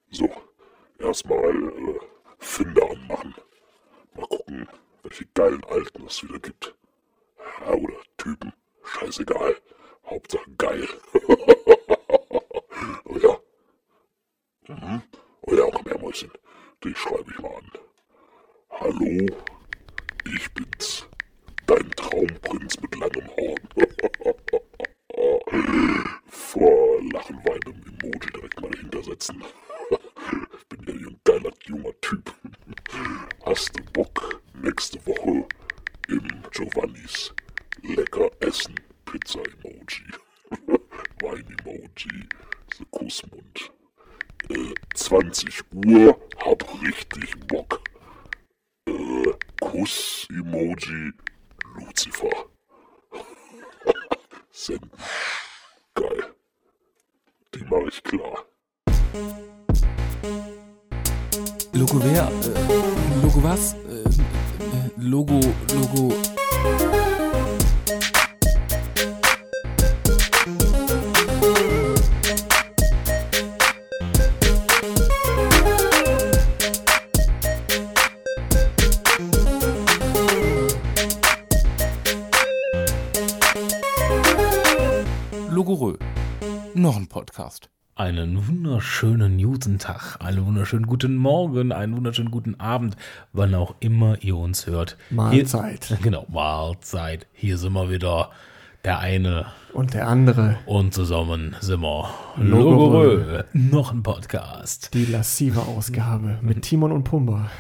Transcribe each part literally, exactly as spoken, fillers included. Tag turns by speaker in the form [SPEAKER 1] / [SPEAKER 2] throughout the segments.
[SPEAKER 1] So, erstmal äh, Finder anmachen. Mal gucken, welche geilen Alten es wieder gibt. Ja, oder Typen. Scheißegal. Hauptsache geil. Oh ja. Mhm. Oh ja, noch mehr Mäuschen. Die schreibe ich mal an. Hallo, ich bin's. Dein Traumprinz mit langem Horn. Vor Lachen weinem Emoji direkt mal dahinter setzen. Ich bin ja ein geiler junger Typ. Hast du Bock, nächste Woche im Giovannis lecker essen? Pizza-Emoji. Wein-Emoji. So Kussmund. Äh, zwanzig Uhr, hab richtig Bock. Äh, Kuss-Emoji. Lucifer. Senden. Geil. Die mache ich klar.
[SPEAKER 2] Logo wer? Äh, Logo was? Äh, äh, Logo, Logo. Logorö. Noch ein Podcast. Einen wunderschönen guten Tag, einen wunderschönen guten Morgen, einen wunderschönen guten Abend, wann auch immer ihr uns hört.
[SPEAKER 3] Mahlzeit.
[SPEAKER 2] Hier, genau, Mahlzeit. Hier sind wir wieder, der eine
[SPEAKER 3] Und der andere.
[SPEAKER 2] und zusammen sind wir
[SPEAKER 3] Logorö.
[SPEAKER 2] Logorö. Noch ein Podcast.
[SPEAKER 3] Die lassive Ausgabe mit Timon und Pumba.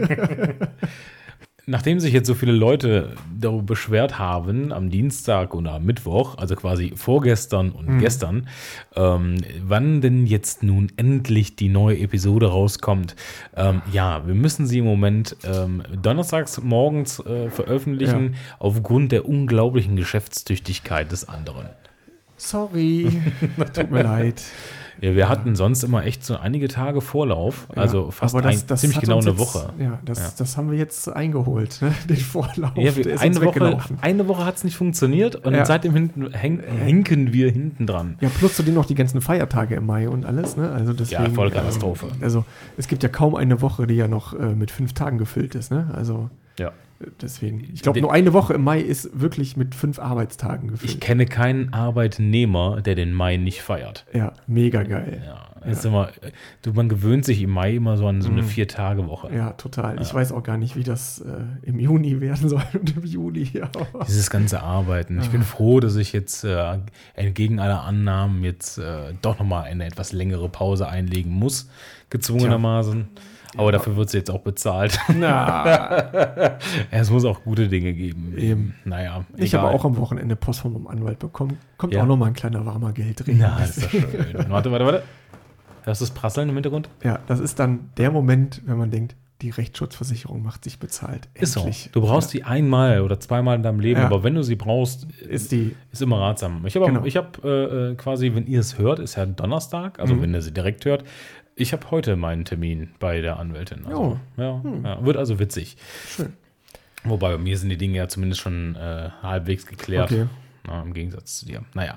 [SPEAKER 2] Nachdem sich jetzt so viele Leute darüber beschwert haben, am Dienstag und am Mittwoch, also quasi vorgestern und mhm. gestern, ähm, wann denn jetzt nun endlich die neue Episode rauskommt. Ähm, ja, wir müssen sie im Moment ähm, donnerstags morgens äh, veröffentlichen, ja. aufgrund der unglaublichen Geschäftstüchtigkeit des anderen.
[SPEAKER 3] Sorry, tut mir leid.
[SPEAKER 2] Ja, wir hatten sonst immer echt so einige Tage Vorlauf, also ja, fast das, ein, das ziemlich genau eine
[SPEAKER 3] jetzt,
[SPEAKER 2] Woche.
[SPEAKER 3] Ja das, ja, das haben wir jetzt eingeholt, ne? Den Vorlauf,
[SPEAKER 2] ja, wir,
[SPEAKER 3] der ist
[SPEAKER 2] eine,
[SPEAKER 3] uns
[SPEAKER 2] Woche, eine Woche hat es nicht funktioniert und ja. seitdem hinten, häng, hinken wir hinten dran.
[SPEAKER 3] Ja, plus zudem noch die ganzen Feiertage im Mai und alles, ne? Also deswegen,
[SPEAKER 2] ja, voll Katastrophe.
[SPEAKER 3] Ähm, also es gibt ja kaum eine Woche, die ja noch äh, mit fünf Tagen gefüllt ist, ne? Also
[SPEAKER 2] ja.
[SPEAKER 3] Deswegen, ich glaube, nur eine Woche im Mai ist wirklich mit fünf Arbeitstagen gefüllt.
[SPEAKER 2] Ich kenne keinen Arbeitnehmer, der den Mai nicht feiert.
[SPEAKER 3] Ja, mega geil.
[SPEAKER 2] Ja, ist ja. Immer, du, man gewöhnt sich im Mai immer so an so eine mhm. Vier-Tage-Woche.
[SPEAKER 3] Ja, total. Ja. Ich weiß auch gar nicht, wie das äh, im Juni werden soll und im Juli. Ja.
[SPEAKER 2] Dieses ganze Arbeiten. Ich bin froh, dass ich jetzt äh, entgegen aller Annahmen jetzt äh, doch nochmal eine etwas längere Pause einlegen muss, gezwungenermaßen. Tja. Aber dafür wird sie jetzt auch bezahlt.
[SPEAKER 3] Na.
[SPEAKER 2] Es muss auch gute Dinge geben.
[SPEAKER 3] Eben.
[SPEAKER 2] Naja,
[SPEAKER 3] ich habe auch am Wochenende Post von meinem Anwalt bekommen. Kommt ja. auch nochmal ein kleiner warmer Gelddreh.
[SPEAKER 2] Ja, das ist doch schön. warte, warte, warte. Hörst du das Prasseln im Hintergrund?
[SPEAKER 3] Ja, das ist dann der Moment, wenn man denkt, die Rechtsschutzversicherung macht sich bezahlt.
[SPEAKER 2] Ist so. Du brauchst ja. die einmal oder zweimal in deinem Leben, ja. aber wenn du sie brauchst,
[SPEAKER 3] ist die
[SPEAKER 2] ist immer ratsam. Ich habe
[SPEAKER 3] genau.
[SPEAKER 2] ich hab, äh, quasi, wenn ihr es hört, ist ja Donnerstag, also mhm. wenn ihr sie direkt hört, ich habe heute meinen Termin bei der Anwältin. Also,
[SPEAKER 3] oh.
[SPEAKER 2] ja, hm. ja, wird also witzig.
[SPEAKER 3] Schön.
[SPEAKER 2] Wobei bei mir sind die Dinge ja zumindest schon äh, halbwegs geklärt.
[SPEAKER 3] Okay.
[SPEAKER 2] Na, im Gegensatz zu dir. Naja.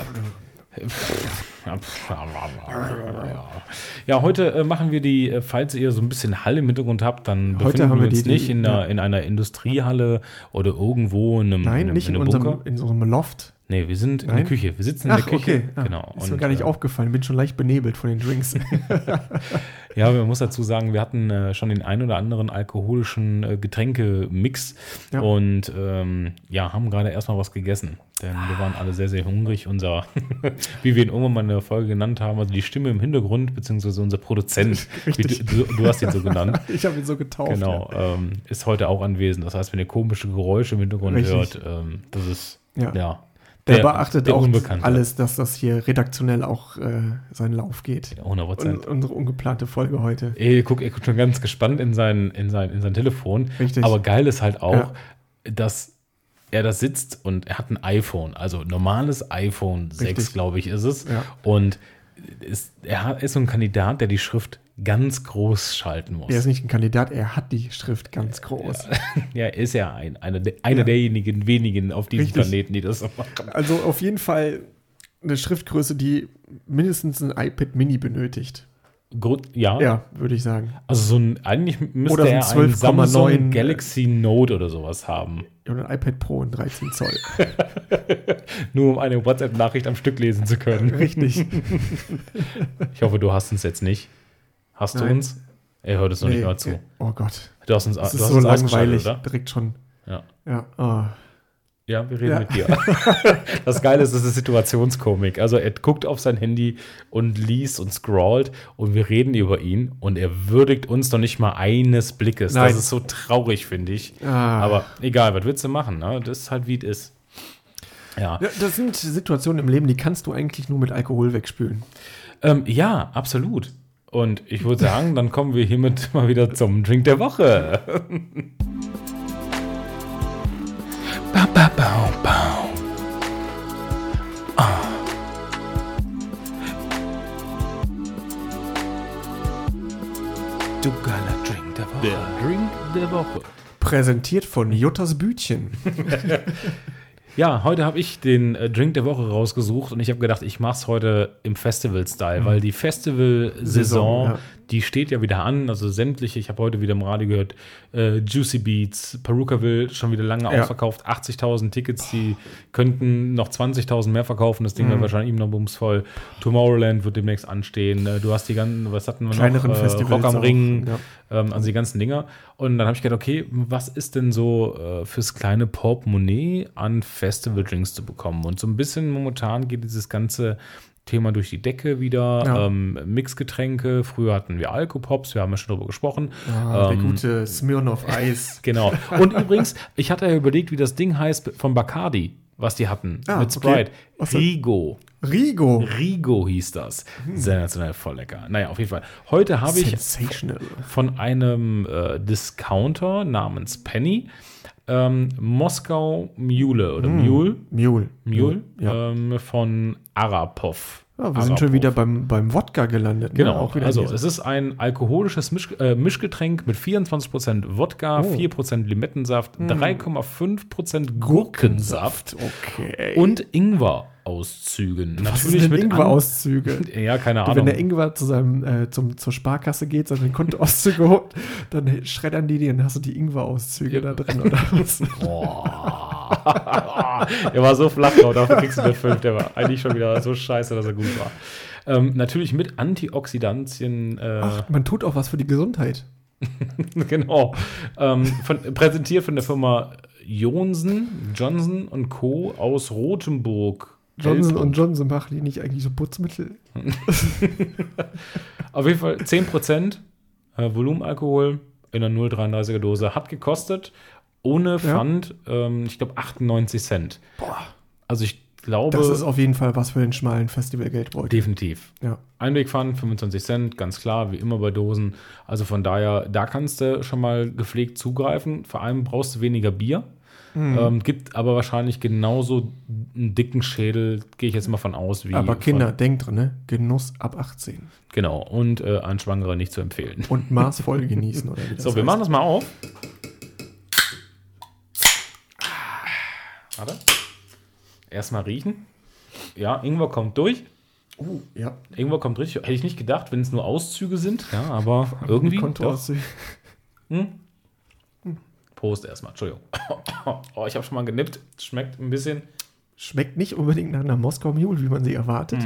[SPEAKER 2] Ja, heute äh, machen wir die, äh, falls ihr so ein bisschen Hall im Hintergrund habt, dann
[SPEAKER 3] heute
[SPEAKER 2] befinden wir
[SPEAKER 3] wir
[SPEAKER 2] uns
[SPEAKER 3] die,
[SPEAKER 2] nicht
[SPEAKER 3] die,
[SPEAKER 2] in,
[SPEAKER 3] ja.
[SPEAKER 2] einer, in einer Industriehalle oder irgendwo in einem
[SPEAKER 3] Nein,
[SPEAKER 2] in einem,
[SPEAKER 3] nicht in,
[SPEAKER 2] in,
[SPEAKER 3] unserem,
[SPEAKER 2] Bunker.
[SPEAKER 3] in unserem Loft.
[SPEAKER 2] Nee, wir sind
[SPEAKER 3] Nein?
[SPEAKER 2] in der Küche. Wir sitzen in
[SPEAKER 3] Ach,
[SPEAKER 2] der Küche.
[SPEAKER 3] Okay. Ja,
[SPEAKER 2] genau.
[SPEAKER 3] ist mir
[SPEAKER 2] Und,
[SPEAKER 3] gar nicht
[SPEAKER 2] äh,
[SPEAKER 3] aufgefallen. Bin schon leicht benebelt von den Drinks.
[SPEAKER 2] Ja, man muss dazu sagen, wir hatten äh, schon den ein oder anderen alkoholischen äh, Getränkemix
[SPEAKER 3] ja.
[SPEAKER 2] und ähm, ja, haben gerade erstmal was gegessen. Denn wir waren alle sehr, sehr hungrig. Unser, wie wir ihn irgendwann mal in der Folge genannt haben, also die Stimme im Hintergrund, beziehungsweise unser Produzent, wie du, du, du hast ihn so genannt.
[SPEAKER 3] Ich habe ihn so getauft.
[SPEAKER 2] Genau,
[SPEAKER 3] ja.
[SPEAKER 2] ähm, ist heute auch anwesend. Das heißt, wenn ihr komische Geräusche im Hintergrund
[SPEAKER 3] Richtig.
[SPEAKER 2] hört, ähm, das ist,
[SPEAKER 3] ja.
[SPEAKER 2] ja
[SPEAKER 3] Der,
[SPEAKER 2] der
[SPEAKER 3] beachtet
[SPEAKER 2] der
[SPEAKER 3] auch
[SPEAKER 2] Unbekannte.
[SPEAKER 3] alles, dass das hier redaktionell auch äh, seinen Lauf geht.
[SPEAKER 2] Ja, hundert Prozent.
[SPEAKER 3] Und unsere ungeplante Folge heute.
[SPEAKER 2] Er guckt, er guckt schon ganz gespannt in sein, in sein, in sein Telefon.
[SPEAKER 3] Richtig.
[SPEAKER 2] Aber geil ist halt auch,
[SPEAKER 3] ja.
[SPEAKER 2] dass er da sitzt und er hat ein iPhone, also normales iPhone sechs, glaube ich, ist es.
[SPEAKER 3] Ja.
[SPEAKER 2] Und ist, er ist so ein Kandidat, der die Schrift ganz groß schalten muss.
[SPEAKER 3] Er ist nicht ein Kandidat, er hat die Schrift ganz groß.
[SPEAKER 2] Ja, er ist ja ein, einer, de, einer
[SPEAKER 3] ja.
[SPEAKER 2] derjenigen wenigen auf diesem
[SPEAKER 3] Richtig.
[SPEAKER 2] Planeten, die das so machen.
[SPEAKER 3] Also auf jeden Fall eine Schriftgröße, die mindestens ein iPad Mini benötigt.
[SPEAKER 2] Grund, ja.
[SPEAKER 3] Ja, würde ich sagen.
[SPEAKER 2] Also so ein, eigentlich müsste
[SPEAKER 3] Oder so ein
[SPEAKER 2] er einen
[SPEAKER 3] zwölf Komma neun,
[SPEAKER 2] Samsung Galaxy Note oder sowas haben.
[SPEAKER 3] Oder ein iPad Pro in dreizehn Zoll.
[SPEAKER 2] Nur um eine WhatsApp-Nachricht am Stück lesen zu können.
[SPEAKER 3] Richtig.
[SPEAKER 2] Ich hoffe, du hast uns jetzt nicht. Hast du
[SPEAKER 3] Nein.
[SPEAKER 2] uns? Er hört es noch
[SPEAKER 3] Nee,
[SPEAKER 2] nicht mal zu.
[SPEAKER 3] Oh Gott.
[SPEAKER 2] Du hast uns,
[SPEAKER 3] Das
[SPEAKER 2] du
[SPEAKER 3] ist
[SPEAKER 2] hast
[SPEAKER 3] so
[SPEAKER 2] uns
[SPEAKER 3] langweilig.
[SPEAKER 2] ausgeschaltet, oder?
[SPEAKER 3] Direkt schon.
[SPEAKER 2] Ja.
[SPEAKER 3] Ja. Oh.
[SPEAKER 2] Ja, wir reden
[SPEAKER 3] Ja.
[SPEAKER 2] mit dir. Das Geile ist, es ist Situationskomik. Also er guckt auf sein Handy und liest und scrollt und wir reden über ihn und er würdigt uns noch nicht mal eines Blickes.
[SPEAKER 3] Nein.
[SPEAKER 2] Das ist so traurig, finde ich.
[SPEAKER 3] Ah.
[SPEAKER 2] Aber egal, was willst du machen? Ne? Das ist halt, wie es ist. Ja.
[SPEAKER 3] Ja, das sind Situationen im Leben, die kannst du eigentlich nur mit Alkohol wegspülen.
[SPEAKER 2] Ähm, ja, absolut. Und ich würde sagen, dann kommen wir hiermit mal wieder zum Drink der Woche. Bau, bau, bau, bau. Ah. Du geiler Drink der Woche. Der Drink der Woche.
[SPEAKER 3] Präsentiert von Juttas Bütchen.
[SPEAKER 2] Ja, heute habe ich den äh, Drink der Woche rausgesucht und ich habe gedacht, ich mache es heute im Festival-Style, mhm. weil die Festival-Saison,
[SPEAKER 3] Saison, ja.
[SPEAKER 2] die steht ja wieder an, also sämtliche, ich habe heute wieder im Radio gehört, äh, Juicy Beats, Perukaville, schon wieder lange
[SPEAKER 3] Ja.
[SPEAKER 2] ausverkauft, achtzigtausend Tickets, die könnten noch zwanzigtausend mehr verkaufen, das Ding
[SPEAKER 3] Mhm.
[SPEAKER 2] wird wahrscheinlich immer noch bumsvoll. Tomorrowland wird demnächst anstehen, äh, du hast die ganzen, was hatten wir
[SPEAKER 3] Kleineren
[SPEAKER 2] noch, äh,
[SPEAKER 3] Festivals
[SPEAKER 2] Rock am
[SPEAKER 3] auch,
[SPEAKER 2] Ring,
[SPEAKER 3] ja.
[SPEAKER 2] ähm, also die ganzen Dinger. Und dann habe ich gedacht, okay, was ist denn so äh, fürs kleine Portemonnaie an Festival-Drinks zu bekommen? Und so ein bisschen momentan geht dieses ganze Thema durch die Decke wieder.
[SPEAKER 3] Ja.
[SPEAKER 2] Ähm, Mixgetränke, früher hatten wir Alkopops, wir haben ja schon drüber gesprochen.
[SPEAKER 3] Ah, der
[SPEAKER 2] Ähm,
[SPEAKER 3] gute Smirnoff Eis.
[SPEAKER 2] Genau. Und übrigens, ich hatte ja überlegt, wie das Ding heißt von Bacardi, was die hatten
[SPEAKER 3] Ah,
[SPEAKER 2] mit
[SPEAKER 3] okay.
[SPEAKER 2] Sprite.
[SPEAKER 3] Was denn?
[SPEAKER 2] Rigo.
[SPEAKER 3] Rigo.
[SPEAKER 2] Rigo hieß das. Sensationell voll lecker. Naja, auf jeden Fall. Heute habe ich
[SPEAKER 3] Sensational.
[SPEAKER 2] von einem äh, Discounter namens Penny ähm, Moskau Mule oder Mule,
[SPEAKER 3] Mule.
[SPEAKER 2] Mule
[SPEAKER 3] Ja.
[SPEAKER 2] ähm, von Arapov.
[SPEAKER 3] Ja, wir sind schon wieder beim, beim Wodka gelandet.
[SPEAKER 2] Genau,
[SPEAKER 3] Ne? Auch wieder
[SPEAKER 2] also
[SPEAKER 3] diese-
[SPEAKER 2] es ist ein alkoholisches Misch, äh, Mischgetränk mit vierundzwanzig Prozent Wodka,
[SPEAKER 3] Oh.
[SPEAKER 2] vier Prozent Limettensaft,
[SPEAKER 3] Hm.
[SPEAKER 2] drei Komma fünf Prozent Gurkensaft
[SPEAKER 3] Okay.
[SPEAKER 2] und Ingwer-Auszügen.
[SPEAKER 3] was ist denn
[SPEAKER 2] mit
[SPEAKER 3] Ingwer-Auszüge?
[SPEAKER 2] An- Ja, keine
[SPEAKER 3] Du,
[SPEAKER 2] Ahnung.
[SPEAKER 3] wenn der Ingwer zu seinem, äh, zum, zur Sparkasse geht, seine Kontoauszüge holt, dann schreddern die die und dann hast du die Ingwer-Auszüge
[SPEAKER 2] Ja.
[SPEAKER 3] da drin, oder was?
[SPEAKER 2] Boah. Der war so flach drauf, dafür kriegst du eine fünf. Der war eigentlich schon wieder so scheiße, dass er gut war. Ähm, natürlich mit Antioxidantien. Äh,
[SPEAKER 3] Ach, man tut auch was für die Gesundheit.
[SPEAKER 2] genau. Ähm, von, präsentiert von der Firma Johnson, Johnson und Co. aus Rothenburg.
[SPEAKER 3] Johnson
[SPEAKER 2] Eltern.
[SPEAKER 3] und Johnson machen die nicht eigentlich so Putzmittel?
[SPEAKER 2] Auf jeden Fall zehn Prozent äh, Volumenalkohol in einer null Komma dreiunddreißiger Dose. Hat gekostet ohne Pfand, ähm, ich glaube, achtundneunzig Cent.
[SPEAKER 3] Boah,
[SPEAKER 2] Also ich glaube,
[SPEAKER 3] das ist auf jeden Fall was für den schmalen Festivalgeldbeutel.
[SPEAKER 2] definitiv.
[SPEAKER 3] Ja.
[SPEAKER 2] Einwegpfand, fünfundzwanzig Cent, ganz klar, wie immer bei Dosen. Also von daher, da kannst du schon mal gepflegt zugreifen. Vor allem brauchst du weniger Bier.
[SPEAKER 3] Mhm.
[SPEAKER 2] Ähm, gibt aber wahrscheinlich genauso einen dicken Schädel, gehe ich jetzt mal von aus, wie.
[SPEAKER 3] Aber Kinder,
[SPEAKER 2] Von,
[SPEAKER 3] denkt dran, ne? Genuss ab achtzehn.
[SPEAKER 2] genau, und äh, an Schwangere nicht zu empfehlen.
[SPEAKER 3] Und maßvoll genießen, oder wie das
[SPEAKER 2] So, wir
[SPEAKER 3] heißt.
[SPEAKER 2] machen das mal auf. Warte. Erstmal riechen. Ja, Ingwer kommt durch.
[SPEAKER 3] Uh, ja.
[SPEAKER 2] Ingwer kommt richtig. Hätte ich nicht gedacht, wenn es nur Auszüge sind. Ja, aber irgendwie. Doch.
[SPEAKER 3] Kontoauszüge.
[SPEAKER 2] Prost erstmal, Entschuldigung. Oh, ich habe schon mal genippt. Schmeckt ein bisschen.
[SPEAKER 3] Schmeckt nicht unbedingt nach einer Moskau Mule, wie man sie erwartet.